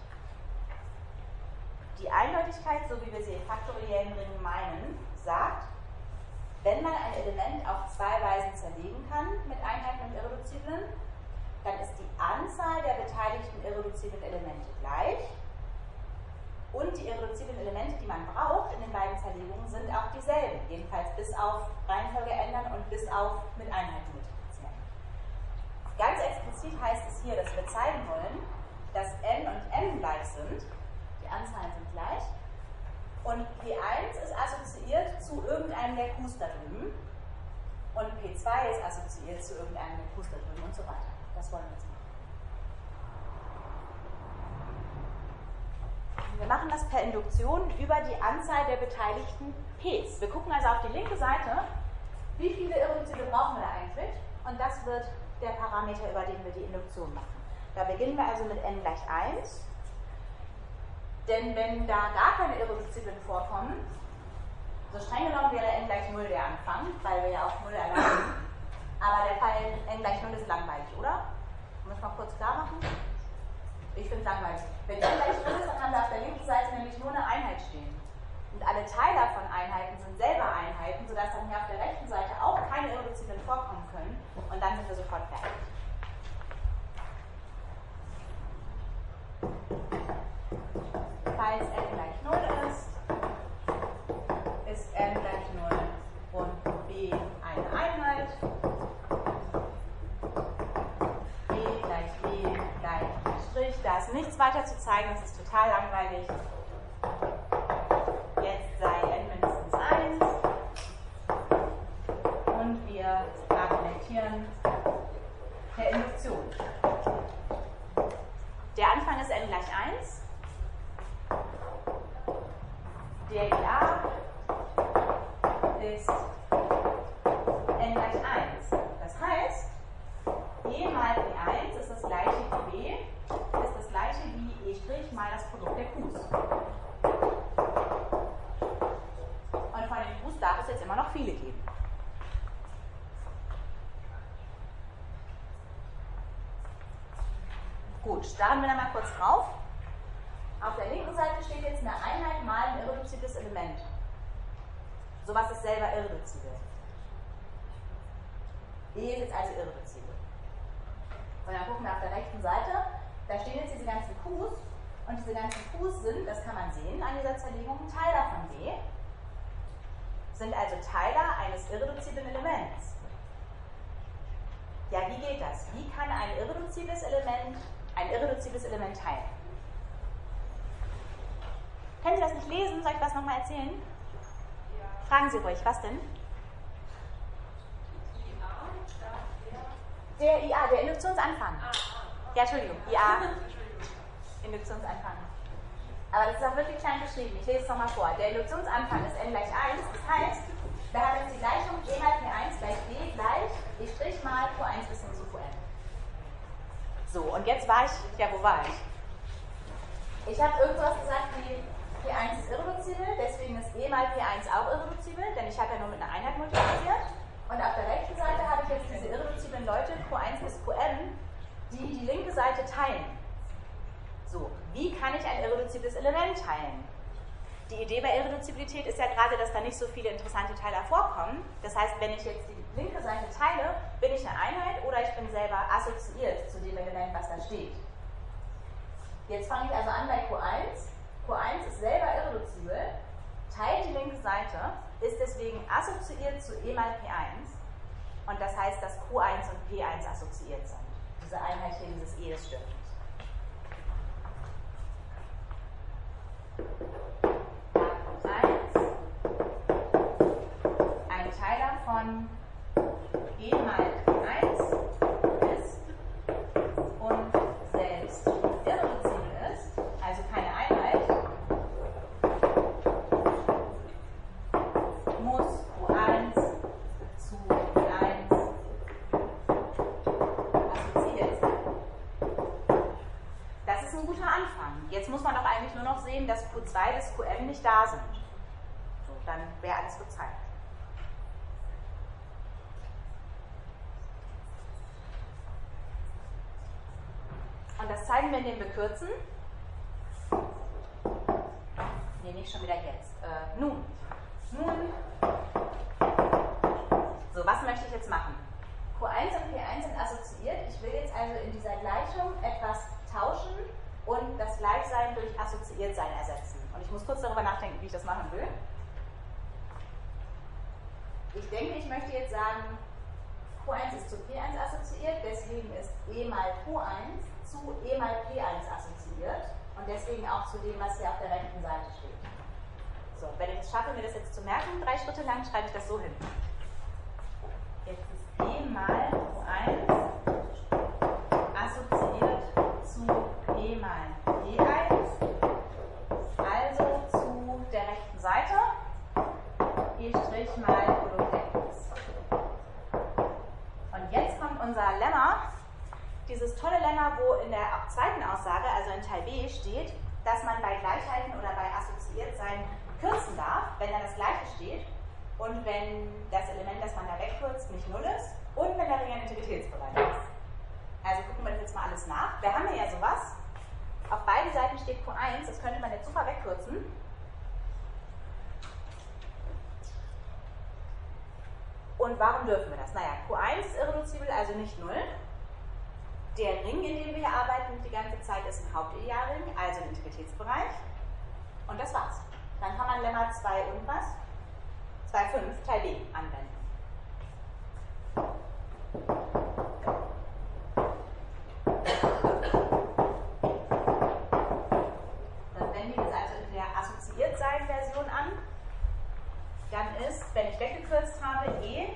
Die Eindeutigkeit, so wie wir sie in faktoriellen Ringen meinen, sagt, wenn man ein Element auf zwei Weisen zerlegen kann mit Einheiten und Irreduziblen, dann ist die Anzahl der beteiligten irreduziblen Elemente gleich und die irreduziblen Elemente, die man braucht in den beiden Zerlegungen, sind auch dieselben, jedenfalls bis auf Reihenfolge ändern und bis auf mit Einheiten multiplizieren. Ganz explizit heißt es hier, dass wir zeigen wollen, dass n und m gleich sind, die Anzahlen sind gleich, und P eins ist assoziiert zu irgendeinem der Qs da drüben und P zwei ist assoziiert zu irgendeinem der Qs da drüben und so weiter. Das wollen wir jetzt machen. Wir machen das per Induktion über die Anzahl der beteiligten Ps. Wir gucken also auf die linke Seite, wie viele Irreduzible brauchen wir da eigentlich, und das wird der Parameter, über den wir die Induktion machen. Da beginnen wir also mit n gleich eins, denn wenn da gar keine Irreduziblen vorkommen, so streng genommen wäre n gleich null der Anfang, weil wir ja auf null erlangen, aber der Fall n gleich null ist langweilig, oder? Muss ich mal kurz klar machen? Ich finde es langweilig. Wenn n gleich null ist, dann haben wir auf der linken Seite nämlich nur eine Einheit stehen. Und alle Teiler von Einheiten sind selber Einheiten, sodass dann hier auf der rechten Seite auch keine Irreduziblen vorkommen können. Und dann sind wir sofort fertig. Falls n gleich null ist, ist n gleich null und b eine Einheit. b gleich b gleich Strich. Da ist nichts weiter zu zeigen, das ist total langweilig. Jetzt sei n mindestens eins und wir argumentieren per Induktion. Der Anfang ist n gleich eins, der I A ist n gleich eins. Das heißt, E mal P eins ist das gleiche wie B, ist das gleiche wie E' mal das Produkt der Qs. Und von den Qs darf es jetzt immer noch viele geben. Gut, starten wir da mal kurz drauf. Auf der linken Seite steht jetzt eine Einheit mal ein irreduzibles Element. Sowas ist selber irreduzibel. E ist jetzt also irreduzibel. Und dann gucken wir auf der rechten Seite, da stehen jetzt diese ganzen Qs und diese ganzen Qs sind, das kann man sehen an dieser Zerlegung, Teiler von B, sind also Teiler eines irreduziblen Elements. Ja, wie geht das? Wie kann ein irreduzibles Element ein irreduzibles Element teilen? Können Sie das nicht lesen? Soll ich das nochmal erzählen? Ja. Fragen Sie ruhig, was denn? Der I A, der Induktionsanfang. Ja, Entschuldigung, I A, Induktionsanfang. Aber das ist auch wirklich klein geschrieben. Ich lese es nochmal vor. Der Induktionsanfang ist n gleich eins. Das heißt, wir haben jetzt die Gleichung E mal P eins gleich B gleich E' mal Q eins bis hin zu Qn. So, und jetzt war ich, ja, wo war ich? Ich habe irgendwas gesagt wie P eins ist irreduzibel, deswegen ist E mal P eins auch irreduzibel, denn ich habe ja nur mit einer Einheit multipliziert. Und auf der rechten Seite habe ich jetzt diese irreduziblen Leute, Q eins bis Qn, die die linke Seite teilen. So, wie kann ich ein irreduzibles Element teilen? Die Idee bei Irreduzibilität ist ja gerade, dass da nicht so viele interessante Teiler vorkommen. Das heißt, wenn ich jetzt die linke Seite teile, bin ich eine Einheit oder ich bin selber assoziiert zu dem Element, was da steht. Jetzt fange ich also an bei Q eins. Q eins ist selber irreduzibel, teilt die linke Seite, ist deswegen assoziiert zu E mal P eins. Und das heißt, dass Q eins und P eins assoziiert sind. Diese Einheit hier, dieses E, das stimmt. eins, ein Teiler von E mal P eins ist und selbst irreduzibel ist, also keine Einheit, muss Q eins zu P eins assoziiert sein. Das ist ein guter Anfang. Jetzt muss man doch eigentlich nur noch sehen, dass Q zwei bis Qn nicht da sind. So, dann wäre alles gezeigt. Und das zeigen wir in dem Bekürzen. Nee, nicht schon wieder jetzt. Äh, nun. Nun. So, was möchte ich jetzt machen? Q eins und P eins sind assoziiert. Ich will jetzt also in dieser Gleichung etwas tauschen und das Gleichsein durch Assoziiertsein ersetzen. Und ich muss kurz darüber nachdenken, wie ich das machen will. Ich denke, ich möchte jetzt sagen, Q eins ist zu P eins assoziiert, deswegen ist E mal Q eins zu E mal P eins assoziiert und deswegen auch zu dem, was hier auf der rechten Seite steht. So, wenn ich es schaffe, mir das jetzt zu merken, drei Schritte lang, schreibe ich das so hin. Jetzt ist E mal Q eins assoziiert zu E mal P eins, also zu der rechten Seite, E' mal Produkt X. Und jetzt kommt unser Lemma, dieses tolle Lemma, wo in der zweiten Aussage, also in Teil B, steht, dass man bei Gleichheiten oder bei Assoziiertsein kürzen darf, wenn da das Gleiche steht und wenn das Element, das man da wegkürzt, nicht null ist und wenn der Ring ein Integritätsbereich ist. Also gucken wir das jetzt mal alles nach. Wir haben hier ja sowas. Auf beiden Seiten steht Q eins, das könnte man jetzt super wegkürzen. Und warum dürfen wir das? Naja, Q eins ist irreduzibel, also nicht null. Der Ring, in dem wir hier arbeiten, die ganze Zeit ist ein Hauptidealring, also ein Integritätsbereich. Und das war's. Dann kann man Lemma zwei irgendwas, zwei Punkt fünf Teil B anwenden. Dann wenden wir das also in der Assoziiertsein-Version an. Dann ist, wenn ich weggekürzt habe, E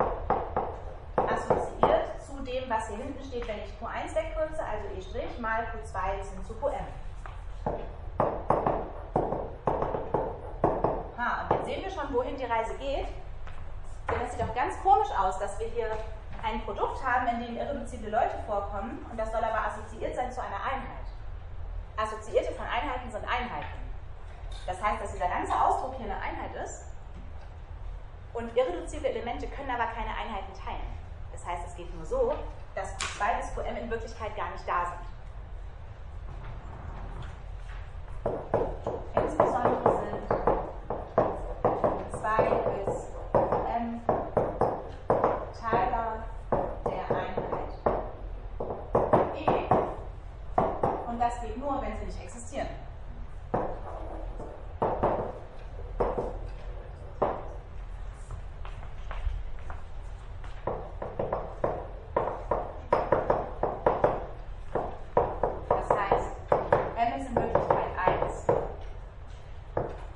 assoziiert zu dem, was hier hinten steht, wenn ich Q eins wegkürze, also E' mal Q zwei bis hin zu Qm. Ha, und jetzt sehen wir schon, wohin die Reise geht. Denn es sieht doch ganz komisch aus, dass wir hier ein Produkt haben, in dem irreduzible Leute vorkommen und das soll aber assoziiert sein zu einer Einheit. Assoziierte von Einheiten sind Einheiten. Das heißt, dass dieser ganze Ausdruck hier eine Einheit ist und irreduzible Elemente können aber keine Einheiten teilen. Das heißt, es geht nur so, dass Q zwei bis Qm in Wirklichkeit gar nicht da sind. Insbesondere sind Q zwei bis Qm Teiler der Einheit E. Und das geht nur, wenn sie nicht existieren.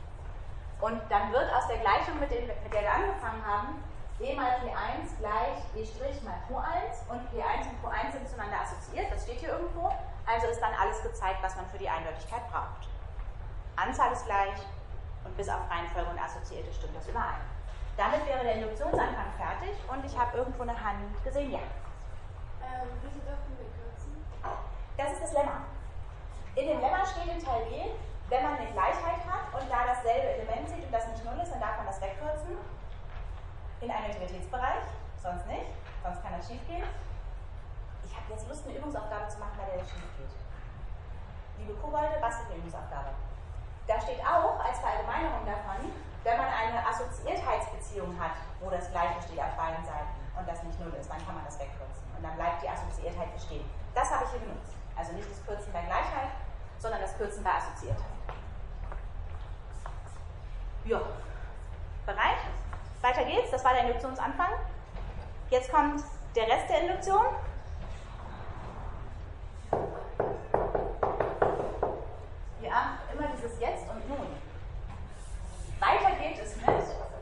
Und dann wird aus der Gleichung, mit, dem, mit der wir angefangen haben, E mal P eins gleich E' mal Q eins und P eins und Q eins sind zueinander assoziiert, das steht hier irgendwo, also ist dann alles gezeigt, was man für die Eindeutigkeit braucht. Anzahl ist gleich und bis auf Reihenfolge und Assoziierte stimmt das überein. Damit wäre der Induktionsanfang fertig und ich habe irgendwo eine Hand gesehen, ja. Ähm, wieso dürfen wir kürzen? Das ist das Lemma. In dem Lemma steht in Teil B, wenn man eine Gleichheit hat und da dasselbe Element sieht und das nicht null ist, dann darf man das wegkürzen. In einem Integritätsbereich, sonst nicht, sonst kann das schief gehen. Ich habe jetzt Lust, eine Übungsaufgabe zu machen, bei der das schief geht. Liebe Kobolde, bastelt eine Übungsaufgabe. Da steht auch als Verallgemeinerung davon, wenn man eine Assoziiertheitsbeziehung hat, wo das Gleiche steht auf beiden Seiten und das nicht null ist, dann kann man das wegkürzen und dann bleibt die Assoziiertheit bestehen. Das habe ich hier benutzt. Also nicht das Kürzen bei Gleichheit, sondern das Kürzen bei Assoziiertheit. Jo. Bereit? Weiter geht's. Das war der Induktionsanfang. Jetzt kommt der Rest der Induktion. Ja, immer dieses Jetzt und Nun. Weiter geht es mit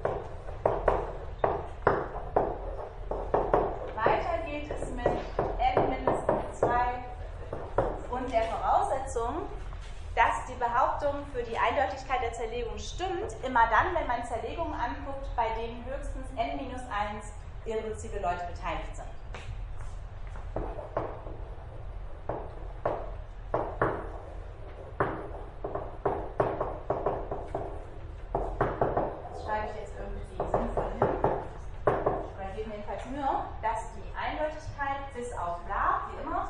Weiter geht es mit n mindestens zwei und der Voraussetzung, dass die Behauptung für die Eindeutigkeit der Zerlegung stimmt, immer dann, wenn man Zerlegungen anguckt, bei denen höchstens n minus eins irreduzible Leute beteiligt sind. Das schreibe ich jetzt irgendwie sinnvoll hin. Oder geben jedenfalls Mühe, dass die Eindeutigkeit bis auf bla, wie immer,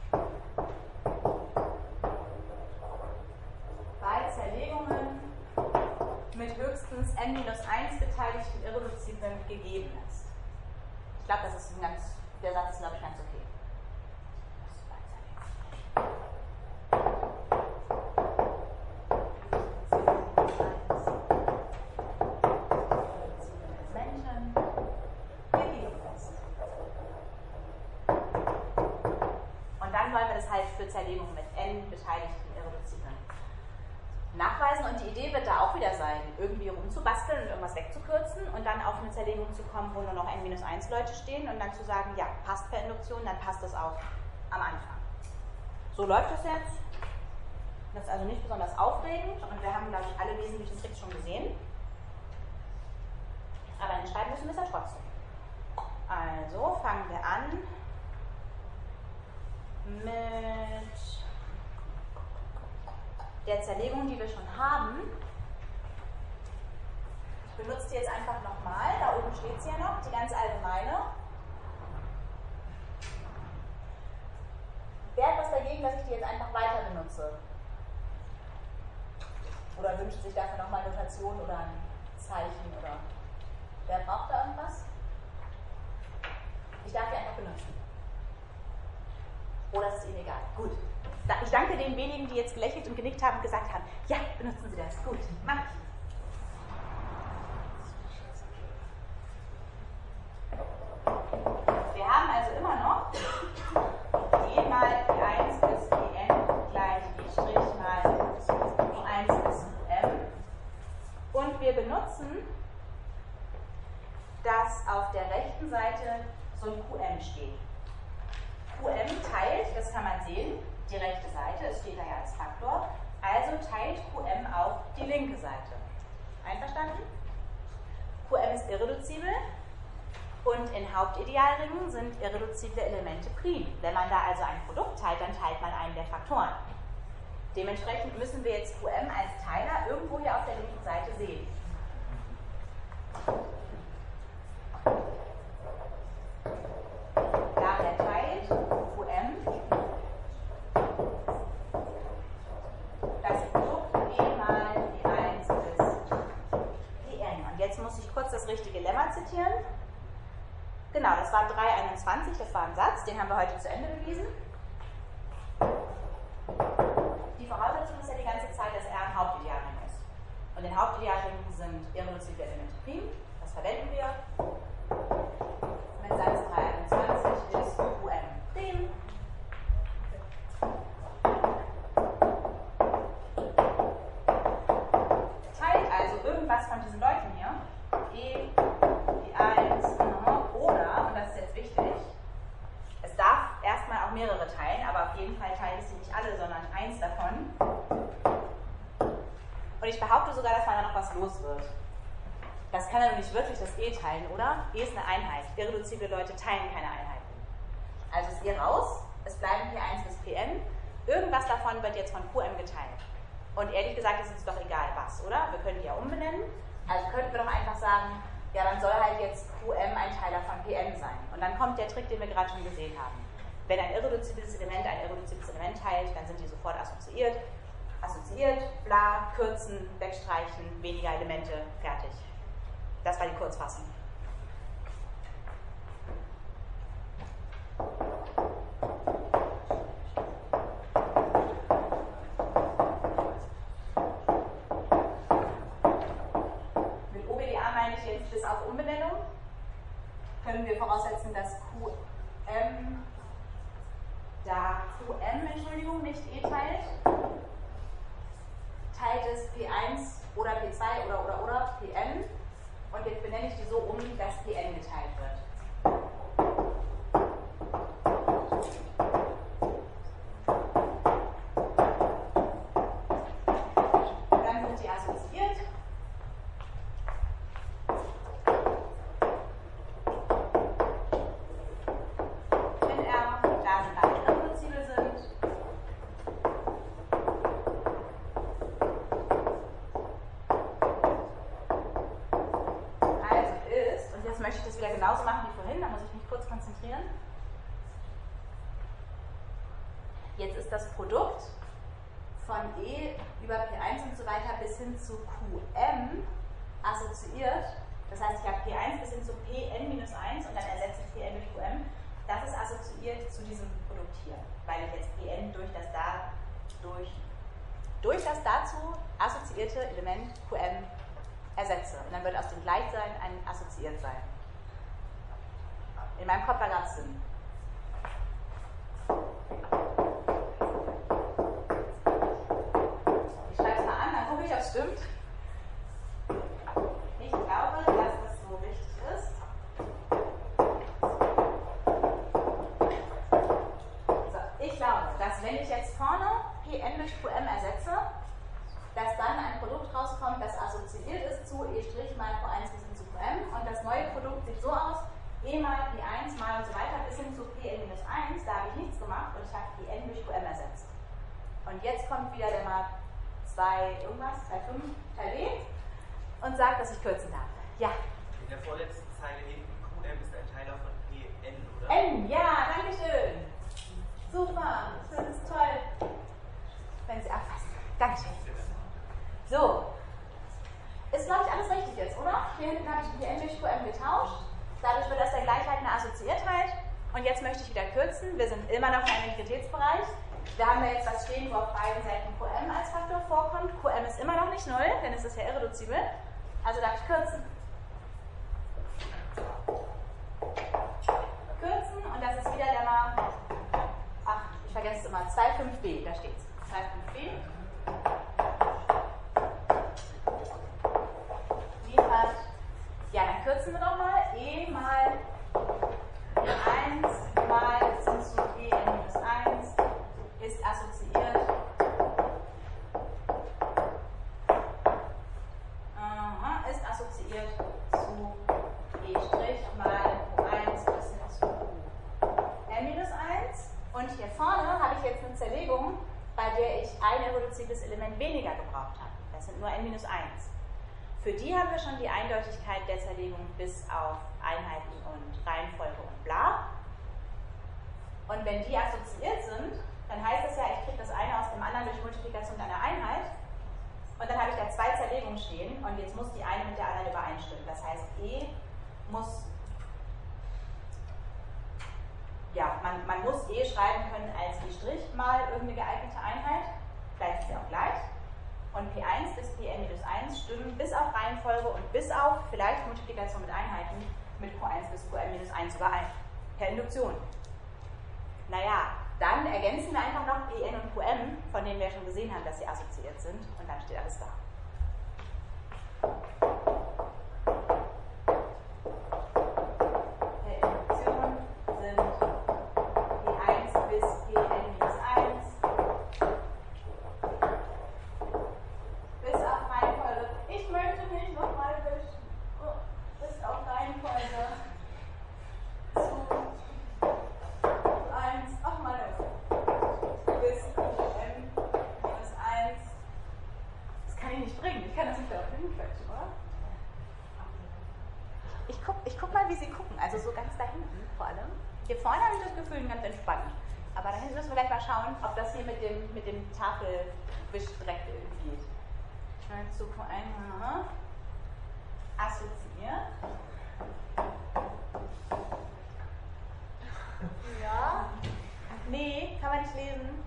bei Zerlegungen mit höchstens n minus eins beteiligten Irreduziblen gegeben ist. Ich glaube, das ist ein ganz, der Satz ist, glaube ich, ganz okay. Menschen gegeben ist. Und dann wollen wir das halt für Zerlegungen mit n beteiligten Irreduziblen nachweisen und die Idee wird da auch wieder sein, irgendwie rumzubasteln und irgendwas wegzukürzen und dann auf eine Zerlegung zu kommen, wo nur noch n minus eins Leute stehen und dann zu sagen, ja, passt per Induktion, dann passt das auch am Anfang. So läuft das jetzt. Das ist also nicht besonders aufregend und wir haben, glaube ich, alle wesentlichen Tricks schon gesehen. Aber entscheiden müssen wir es ja trotzdem. Also fangen wir an mit der Zerlegung, die wir schon haben. Ich benutze die jetzt einfach nochmal. Da oben steht sie ja noch, die ganz allgemeine. Wer hat was dagegen, dass ich die jetzt einfach weiter benutze? Oder wünscht sich dafür nochmal Notation oder ein Zeichen? Oder wer braucht da irgendwas? Ich darf die einfach benutzen. Oder ist es Ihnen egal? Gut. Ich danke den wenigen, die jetzt gelächelt und genickt haben und gesagt haben, ja, benutzen Sie das. Gut, mach ich. Wir haben also immer noch e mal p eins bis pn gleich e' mal q eins bis qm. Und wir benutzen, dass auf der rechten Seite so ein qm steht. Qm teilt, das kann man sehen, die rechte Seite, es steht da ja als Faktor, also teilt Qm auch die linke Seite. Einverstanden? Qm ist irreduzibel und in Hauptidealringen sind irreduzible Elemente prim. Wenn man da also ein Produkt teilt, dann teilt man einen der Faktoren. Dementsprechend müssen wir jetzt Qm als Teiler irgendwo hier auf der linken Seite sehen. Daher teilt Qm das Produkt e mal p eins bis pn. Und jetzt muss ich kurz das richtige Lemma zitieren. Genau, das war drei einundzwanzig, das war ein Satz, den haben wir heute zu Ende bewiesen. Die Voraussetzung ist ja die ganze Zeit, dass R ein Hauptidealring ist. Und in Hauptidealringen sind irreduzible Elemente prim, das verwenden wir. Mit Satz drei einundzwanzig ist Qm prim. Teilt also irgendwas von diesen Leuten hier, E, P eins, oder, und das ist jetzt jeden Fall teilt es sie nicht alle, sondern eins davon. Und ich behaupte sogar, dass man da noch was los wird. Das kann ja doch nicht wirklich das E teilen, oder? E ist eine Einheit. Irreduzible Leute teilen keine Einheiten. Also ist E raus, es bleiben P eins bis Pn. Irgendwas davon wird jetzt von Qm geteilt. Und ehrlich gesagt ist es doch egal was, oder? Wir können die ja umbenennen. Also könnten wir doch einfach sagen, ja, dann soll halt jetzt Qm ein Teiler von Pn sein. Und dann kommt der Trick, den wir gerade schon gesehen haben. Wenn ein irreduzibles Element ein irreduzibles Element teilt, dann sind die sofort assoziiert. Assoziiert, bla, kürzen, wegstreichen, weniger Elemente, fertig. Das war die Kurzfassung. Mit O B D A meine ich jetzt bis auf Umbenennung. Können wir voraussetzen, dass Qm, da Qm, Entschuldigung, nicht E teilt, teilt es P eins oder P zwei oder oder oder Pn. Und jetzt benenne ich die so um, dass Pn geteilt wird. Dann sind die assoziiert. In R, da sie beide irreduzibel sind. Möchte ich das wieder genauso machen wie vorhin, da muss ich mich kurz konzentrieren. Jetzt ist das Produkt von E über P eins und so weiter bis hin zu Qm assoziiert. Das heißt, ich habe P eins bis hin zu Pn minus eins und dann ersetze ich Pn durch Qm. Das ist assoziiert zu diesem Produkt hier, weil ich jetzt Pn durch das, da, durch, durch das dazu assoziierte Element Qm ersetze. Und dann wird aus dem Gleichsein ein Assoziiertsein. In meinem Kopf ergab es Sinn. Ich schreibe es mal an, dann gucke ich, ob es stimmt. Ich glaube, dass das so richtig ist. So, ich glaube, dass wenn ich jetzt vorne Pn durch Qm ersetze, dass dann ein Produkt rauskommt, das assoziiert ist zu E' mal Q eins bis hin zu Qm und das neue Produkt sieht so aus, E mal P eins mal und so weiter bis hin zu Pn minus eins, da habe ich nichts gemacht und ich habe Pn durch Qm ersetzt. Und jetzt kommt wieder der mal zwei irgendwas, zwei Komma fünf Teil B und sagt, dass ich kürzen darf. Ja? In der vorletzten Zeile hinten, Qm ist ein Teiler von Pn, oder? N, ja, danke schön. Super, das ist toll. Wenn Sie abfassen. Dankeschön. So, ist glaube ich alles richtig jetzt, oder? Hier hinten habe ich Pn durch Qm getauscht. Dadurch wird aus der Gleichheit eine Assoziiertheit. Und jetzt möchte ich wieder kürzen. Wir sind immer noch im Integritätsbereich. Da haben wir jetzt was stehen, wo auf beiden Seiten Qm als Faktor vorkommt. Qm ist immer noch nicht null, denn es ist ja irreduzibel. Also darf ich kürzen. Kürzen und das ist wieder der mal, ach, ich vergesse es immer, zwei Komma fünf b, da steht es. zwei Komma fünf b. Liefert, ja, dann kürzen wir doch mal. E mal P eins mal bis hin zu Pn minus eins ist assoziiert. Aha, ist assoziiert zu E' mal Q eins bis hin zu Qn minus eins. Und hier vorne habe ich jetzt eine Zerlegung, bei der ich ein irreduzibles Element weniger gebraucht habe. Das sind nur n minus eins. Für die haben wir schon die Eindeutigkeit der Zerlegung bis auf Einheiten und Reihenfolge und bla. Und wenn die assoziiert sind, dann heißt es ja, ich kriege das eine aus dem anderen durch Multiplikation einer Einheit. Und dann habe ich da zwei Zerlegungen stehen und jetzt muss die eine mit der anderen übereinstimmen. Das heißt, E muss, ja, man, man muss E schreiben können als E' mal irgendeine geeignete Einheit. Vielleicht ist sie auch gleich. Und P eins bis Pn minus eins stimmen bis auf Reihenfolge und bis auf vielleicht Multiplikation mit Einheiten mit Q eins bis Qn minus eins überein. Per Induktion. Naja, dann ergänzen wir einfach noch Pn und Qm, von denen wir schon gesehen haben, dass sie assoziiert sind. Und dann steht alles da. Per Induktion sind P eins bis Pn minus eins Hier vorne habe ich das Gefühl, ganz entspannt. Aber da hinten müssen wir gleich mal schauen, ob das hier mit dem, mit dem Tafelwischdreck irgendwie geht. Schnell zu einmal assoziiert. Ja. Nee, kann man nicht lesen.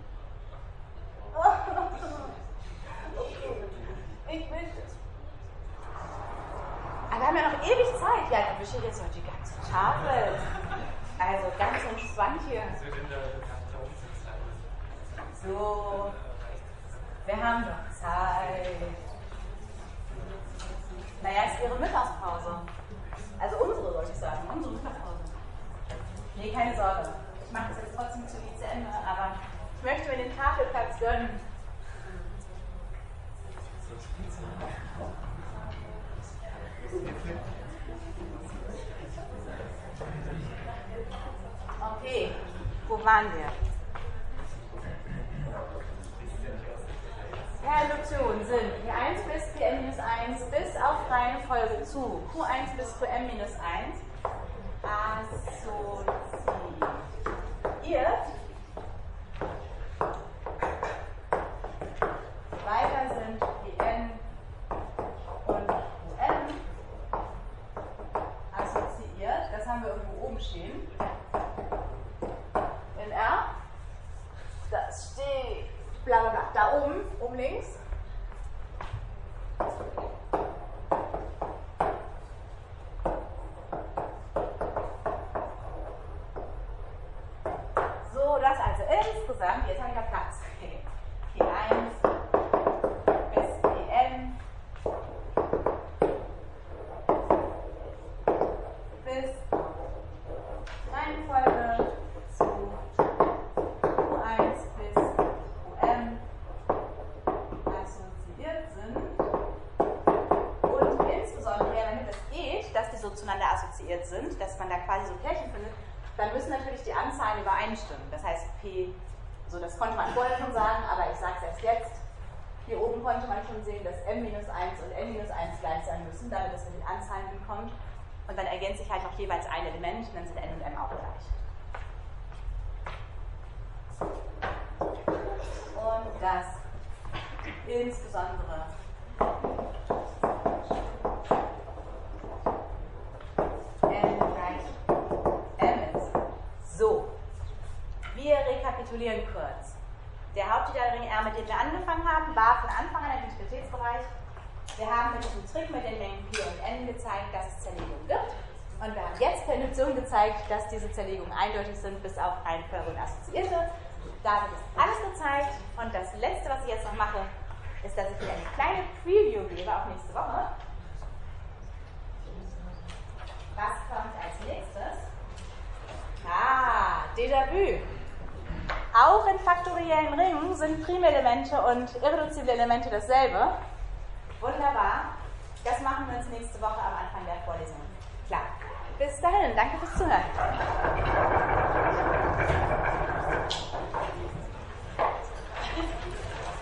Ich will es. Aber wir haben ja noch ewig Zeit. Ja, dann wische ich jetzt noch die ganze Tafel. Also ganz entspannt hier. So, wir haben noch Zeit. Naja, ist Ihre Mittagspause. Also unsere, wollte ich sagen. Unsere Mittagspause. Nee, keine Sorge. Ich mache das jetzt trotzdem zu zu Ende, aber ich möchte mir den Tafelplatz gönnen. Okay, wo waren wir? Ja, Induktionen sind P eins bis P n minus eins bis auf Reihenfolge zu Q eins bis Q m minus eins assoziiert. Weiter sind Pn und Qm assoziiert. Das haben wir irgendwo oben stehen. In R. Das steht bla bla bla. Da oben, oben links. So, das also insgesamt, jetzt habe ich ja Platz. P eins bis Pn bis Reihenfolge zu Q eins bis Qm assoziiert sind. Und insbesondere, damit es geht, dass die so zueinander assoziiert sind, dass man da quasi so Pärchen findet, dann müssen natürlich die Anzahlen übereinstimmen. Das heißt, P, so das konnte man vorher schon sagen, aber ich sage es erst jetzt. Hier oben konnte man schon sehen, dass m minus eins und n minus eins gleich sein müssen, damit es mit den Anzahlen hinkommt. Und dann ergänzt sich halt noch jeweils ein Element, und dann sind n und m auch gleich. Und das insbesondere n gleich m ist. So, wir rekapitulieren kurz. Der Hauptidealring R, mit dem wir angefangen haben, war von Anfang an ein Integritätsbereich. Wir haben mit diesem Trick mit den Mengen P und N gezeigt, dass es Zerlegungen gibt. Und wir haben jetzt per Induktion gezeigt, dass diese Zerlegungen eindeutig sind, bis auf Reihenfolge und Assoziierte. Damit ist alles gezeigt. Und das Letzte, was ich jetzt noch mache, ist, dass ich dir eine kleine Preview gebe auf nächste Woche. Was kommt als nächstes? Ah, Déjà-vu. Auch in faktoriellen Ringen sind Primelemente und irreduzible Elemente dasselbe. Wunderbar. Das machen wir uns nächste Woche am Anfang der Vorlesung. Klar. Bis dahin. Danke fürs Zuhören.